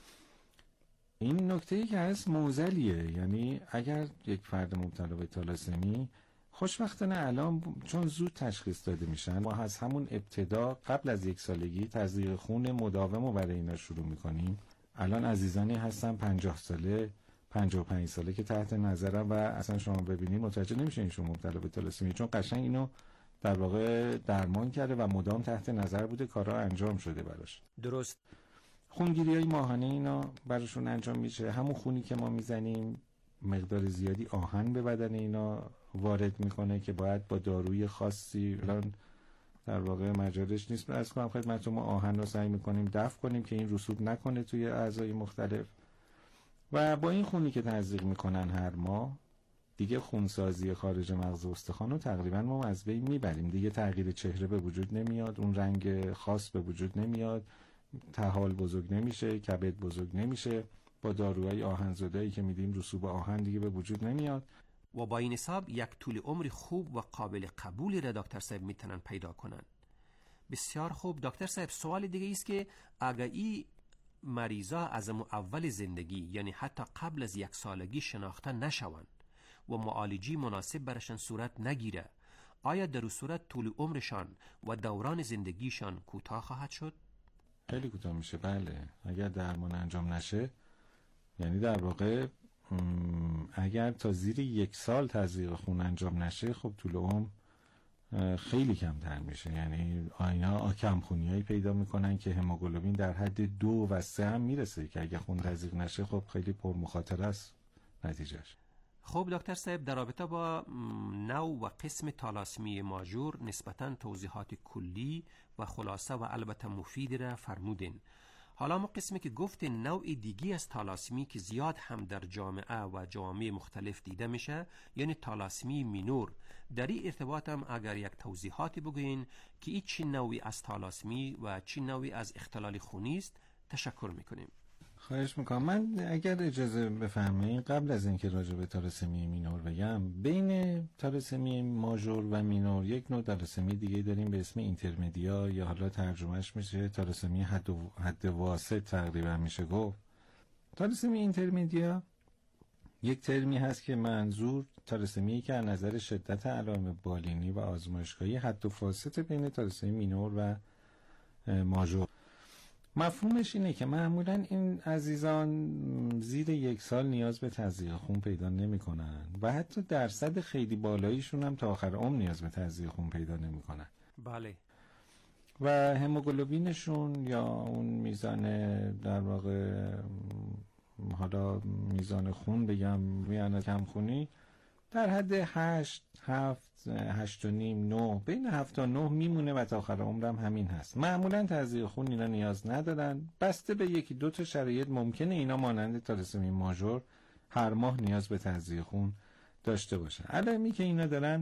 این نکته‌ای که هست معضلیه، یعنی اگر یک فرد مبتلا به تالاسمی، خوشبختانه الان چون زود تشخیص داده میشن، ما از همون ابتدا قبل از 1 سالگی تزریق خون مداوم رو برای اینا شروع میکنیم. الان عزیزانی هستن 50 ساله، 55 ساله که تحت نظرم و اصلا شما ببینید متوجه نمیشین ایشون مبتلا به تالاسمی، چون قشنگ اینو در واقع درمان کرده و مدام تحت نظر بوده، کارها انجام شده براش. درست. خونگیری‌های ماهانه اینا براشون انجام میشه، همون خونی که ما میزنیم مقدار زیادی آهن به بدن اینا وارد میکنه که باید با داروی خاصی، الان در واقع مجالش نیست از کنم خدمتتون، ما آهن رو سعی میکنیم دفع کنیم که این رسوب نکنه توی اعضای مختلف، و با این خونی که تزریق میکنن هر ماه دیگه خونسازی خارج مغز و استخوان رو تقریبا ما از بین میبریم، دیگه تغییر چهره به وجود نمیاد، اون رنگ خاص به وجود نمیاد، طحال بزرگ نمیشه، کبد بزرگ نمیشه، با داروهای آهن‌زدایی که میدیم رسوب آهن دیگه به وجود نمیاد. و با این حساب یک طول عمر خوب و قابل قبولی را دکتر صاحب میتونن پیدا کنن. بسیار خوب. دکتر صاحب سوال دیگه است که اگر این مریضا از اول زندگی، یعنی حتی قبل از 1 سالگی شناخته نشوند و معالجی مناسب برشان صورت نگیره، آیا در صورت طول عمرشان و دوران زندگیشان کوتاه خواهد شد؟ خیلی کوتاه میشه، بله. اگر درمان انجام نشه، یعنی در واقع اگر تا زیر 1 سال تزریق خون انجام نشه، خب طول عمر خیلی کمتر میشه، یعنی اینا کمخونیایی پیدا میکنن که هموگلوبین در حد 2 و 3 هم میرسه که اگر خون تزریق نشه خب خیلی پرمخاطره است نتیجهش. خب دکتر صاحب، در رابطه با نوع و قسم تالاسمی ماژور نسبتاً توضیحات کلی و خلاصه و البته مفید را فرمودین. حالا ما قسمی که گفتین نوع دیگی از تالاسمی که زیاد هم در جامعه و جوامع مختلف دیده میشه، یعنی تالاسمی مینور، در این ارتباط هم اگر یک توضیحاتی بگوین که این چی نوعی از تالاسمی و چی نوعی از اختلال خونی است، تشکر میکنیم. خواهش میکنم. من اگر اجازه بفرمایید قبل از اینکه راجع به تالسمی مینور بگم، بین تالسمی ماژور و مینور یک نوع تالسمی دیگه داریم به اسم اینترمدیا، یا حالا ترجمهش میشه تالسمی حد واسط تقریبا میشه گفت. تالسمی اینترمدیا یک ترمی هست که منظور تالسمی که از نظر شدت علائم بالینی و آزمایشگاهی حد و فاصل بین تالسمی مینور و ماژور. مفهومش اینه که معمولا این عزیزان زیر 1 سال نیاز به تزریق خون پیدا نمی کنن و حتی درصد خیلی بالاییشون هم تا آخر عمر نیاز به تزریق خون پیدا نمی کنن. بله. و هموگلوبینشون یا اون میزان در واقع حالا میزان خون بگم میان کمخونی در حد 8 8 و نیم 9 بین 7 تا 9 میمونه و تا آخر عمرم همین هست. معمولا تزریق خون اینا نیاز ندارن، بسته به 1-2 تا شرایط ممکنه اینا مانند تالسمی ماژور هر ماه نیاز به تزریق خون داشته باشن. علائمی که اینا دارن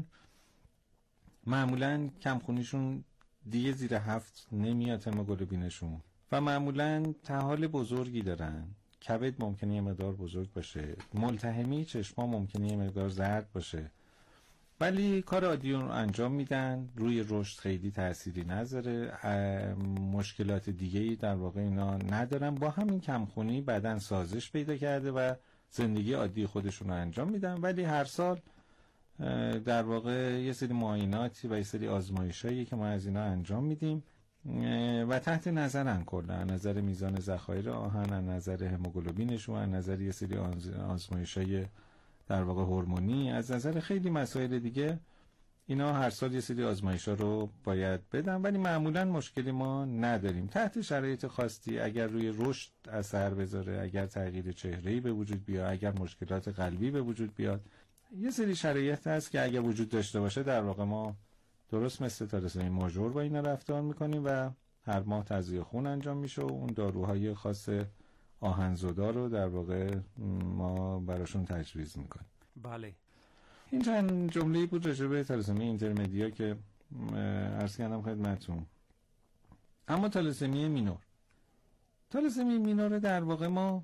معمولا کمخونیشون دیگه زیر 7 نمیاد هموگلوبینشون و معمولا طحال بزرگی دارن. کبد ممکنه یه مقدار بزرگ باشه، ملتهمی چشما ممکنه یه مقدار زرد باشه، ولی کار عادی رو انجام میدن، روی رشد خیلی تأثیری نذاره، مشکلات دیگه‌ای در واقع اینا ندارن، با همین کمخونی بدن سازش پیدا کرده و زندگی عادی خودشون رو انجام میدن. ولی هر سال در واقع یه سری معایناتی و یه سری آزمایشایی که ما از اینا انجام میدیم و تحت نظرن کلا، از نظر میزان ذخایر آهن، از نظر هموگلوبینشون، از نظر یه سری آزمایشای در واقع هورمونی، از نظر خیلی مسائل دیگه اینا هر سال یه سری آزمایش‌ها رو باید بدن، ولی معمولا مشکلی ما نداریم. تحت شرایط خاصی اگر روی رشد اثر بذاره، اگر تغییر چهره‌ای به وجود بیاد، اگر مشکلات قلبی به وجود بیاد، یه سری شرایط هست که اگر وجود داشته باشه در واقع ما درست مثل تالسمی ماژور با اینا رفتار میکنیم و هر ماه تزریق خون انجام میشه و اون داروهای خاص آهنزدا رو در واقع ما براشون تجویز میکنیم. بله. این چند جمله‌ای بود راجع به تالسمی اینترمدیا که عرض کردم خدمتتون. اما تالسمی مینور، تالسمی مینور در واقع ما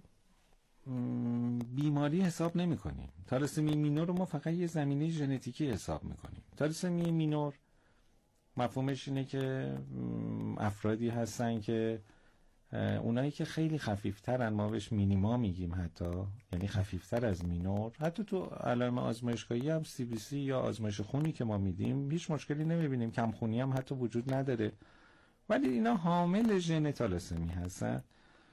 بیماری حساب نمی کنیم. تالسمی مینور رو ما فقط یه زمینه ژنتیکی حساب میکنیم. تالسمی مینور مفهومش اینه که افرادی هستن که اونایی که خیلی خفیفترن، ما بهش مینیما میگیم، حتی یعنی خفیفتر از مینور. حتی تو علائم آزمایشگاهی هم CBC یا آزمایش خونی که ما میدیم هیچ مشکلی نمیبینیم، کمخونی هم حتی وجود نداره، ولی اینا حامل ژن تالسمی هستن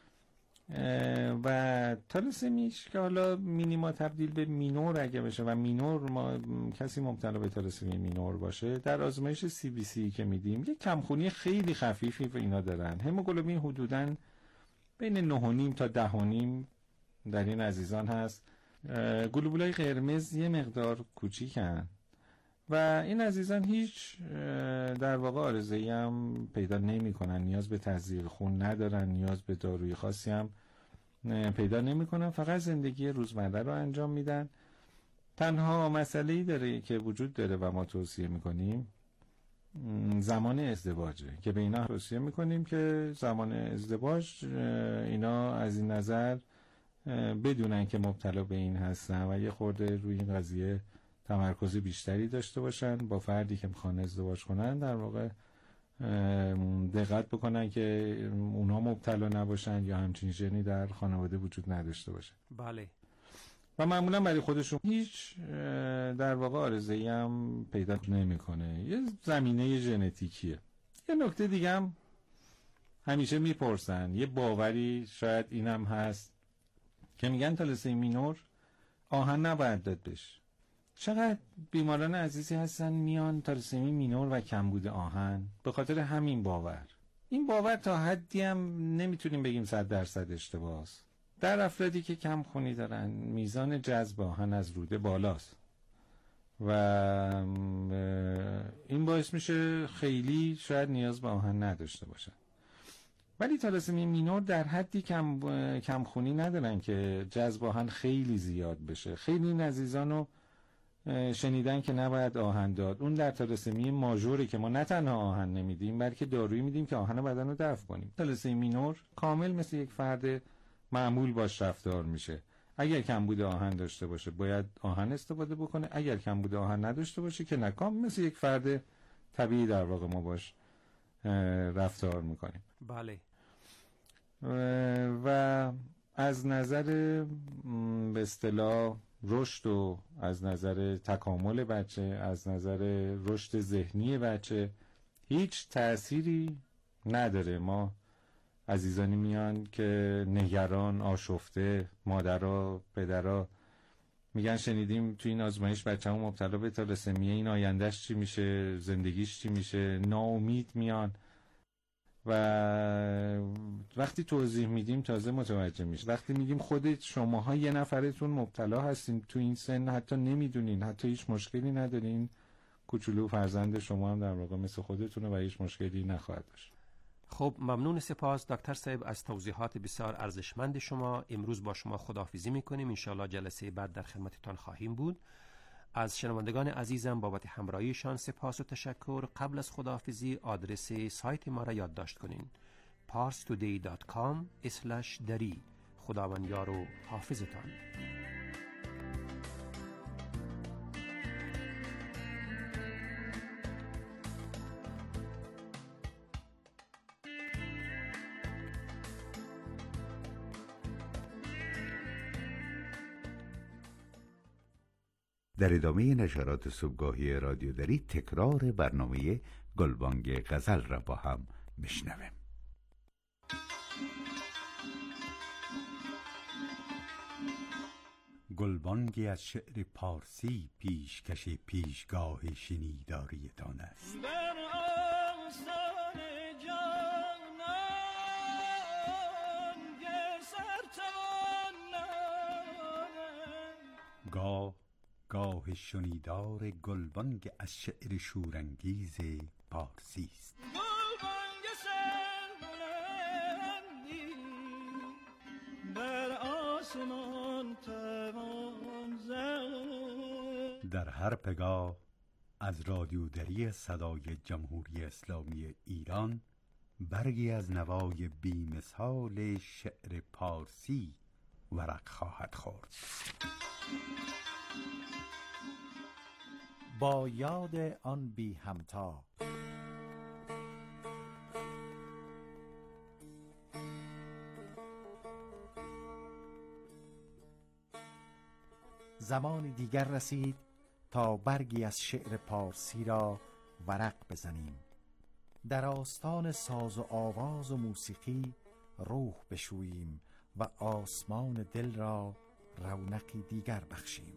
و تالسمیش که حالا مینیما تبدیل به مینور اگه بشه و مینور کسی مبتلا به تالسمی مینور باشه، در آزمایش CBC که میدیم یک کمخونی خیلی خفیفی و اینا دارن. هموگلوبین حدوداً بین 9.5 تا 10.5 در این عزیزان هست. گلوبولای قرمز یه مقدار کوچیکن و این عزیزان هیچ در واقع عارضه‌ای هم پیدا نمی‌کنن، نیاز به تزریق خون ندارن، نیاز به داروی خاصی هم پیدا نمی‌کنن، فقط زندگی روزمره رو انجام میدن. تنها مسئله‌ای داره که وجود داره و ما توصیه می‌کنیم زمان ازدواجه که به اینا توصیه می‌کنیم که زمان ازدواج اینا از این نظر بدونن که مبتلا به این هستن و یه خورده روی این قضیه تمرکز بیشتری داشته باشن، با فردی که میخوان ازدواج کنن در واقع دقت بکنن که اونا مبتلا نباشن یا همچین ژنی در خانواده وجود نداشته باشه. بله. و معمولا برای خودشون هیچ در واقع عارضه‌ای هم پیدا نمیکنه، یه زمینه ژنتیکیه. یه نکته دیگه هم همیشه میپرسن، یه باوری شاید اینم هست که میگن تالسمی مینور آهن نباید داد بشه. چقدر بیماران عزیزی هستن میان تالسمی مینور و کمبود آهن به خاطر همین باور. این باور تا حدی هم نمیتونیم بگیم 100% اشتباه است. در افرادی که کم خونی دارن میزان جذب آهن از روده بالاست و این باعث میشه خیلی شاید نیاز به آهن نداشته باشن. ولی تالسمی مینور در حدی کم خونی ندارن که جذب آهن خیلی زیاد بشه. خیلی این عزیزانو شنیدن که نباید آهن داد. اون در تالسمی ماژوری که ما نه تنها آهن نمیدیم بلکه دارویی میدیم که آهن بدن رو دفع کنیم. تالسمی مینور کامل مثل یک فرد معمول باش رفتار میشه. اگر کمبود آهن داشته باشه باید آهن استفاده بکنه، اگر کمبود آهن نداشته باشه که نکام، مثل یک فرد طبیعی در واقع ما باش رفتار میکنیم. بله. و از نظر به اصطلاح رشد و از نظر تکامل بچه، از نظر رشد ذهنی بچه هیچ تأثیری نداره. ما عزیزانی میان که نگران، آشفته، مادرها، پدرها میگن شنیدیم تو این آزمایش بچه‌مون مبتلا به تالاسمیه، این آیندهش چی میشه، زندگیش چی میشه، ناامید میان. و وقتی توضیح میدیم تازه متوجه میشه. وقتی میگیم خودت شماها یه نفرتون مبتلا هستین تو این سن، حتی نمیدونین، حتی هیچ مشکلی ندارین، کوچولو فرزند شما هم در واقع مثل خودتونه و هیچ مشکلی نخواهد داشت. خب ممنون، سپاس دکتر صاحب از توضیحات بسیار ارزشمند شما. امروز با شما خداحافظی میکنیم، انشالله جلسه بعد در خدمتتان خواهیم بود. از شنوندگان عزیزم بابت همراهیشان سپاس و تشکر. قبل از خداحافظی آدرس سایت ما را یادداشت کنین: parstoday.com/dari. خداوند یار و حافظتان. در ادامه نشرات صبحگاهی رادیو دری تکرار برنامه گلبانگ غزل را با هم بشنویم. گلبانگی از شعر پارسی پیشکش پیشگاه شنیداریتان است. گاه شنیدار گلبانگ از شعر شورانگیز پارسی است. گلبانگ سربلندی بر آسمان توان زد. در هر پگاه از رادیو دری صدای جمهوری اسلامی ایران برگی از نوای بی‌مثال شعر پارسی ورق خواهد خورد. با یاد آن بی همتا. زمان دیگر رسید تا برگی از شعر پارسی را ورق بزنیم، در آستان ساز و آواز و موسیقی روح بشوییم و آسمان دل را رونقی دیگر بخشیم.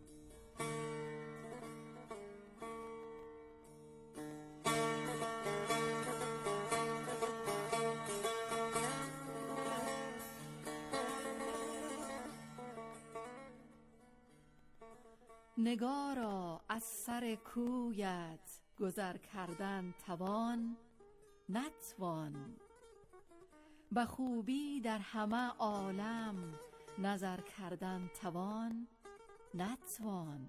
نگارا از سر کویت گذر کردن توان نتوان، به خوبی در همه عالم نظر کردن توان نتوان.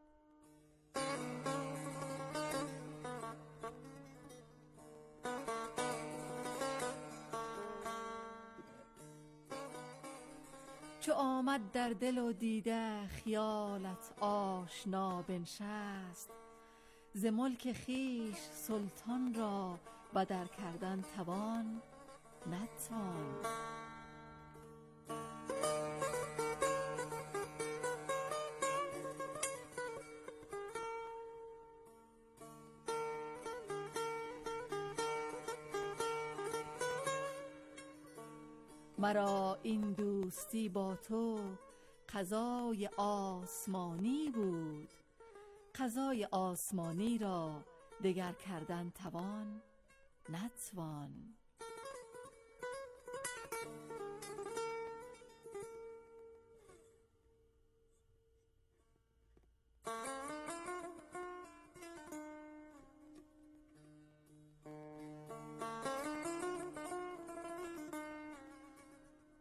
چو آمد در دل و دیده خیالت آشنا بنشست، ز ملک خویش سلطان را بدر کردن توان نتوان. مرا این دوستی با تو قضای آسمانی بود، قضای آسمانی را دگر کردن توان نتوان.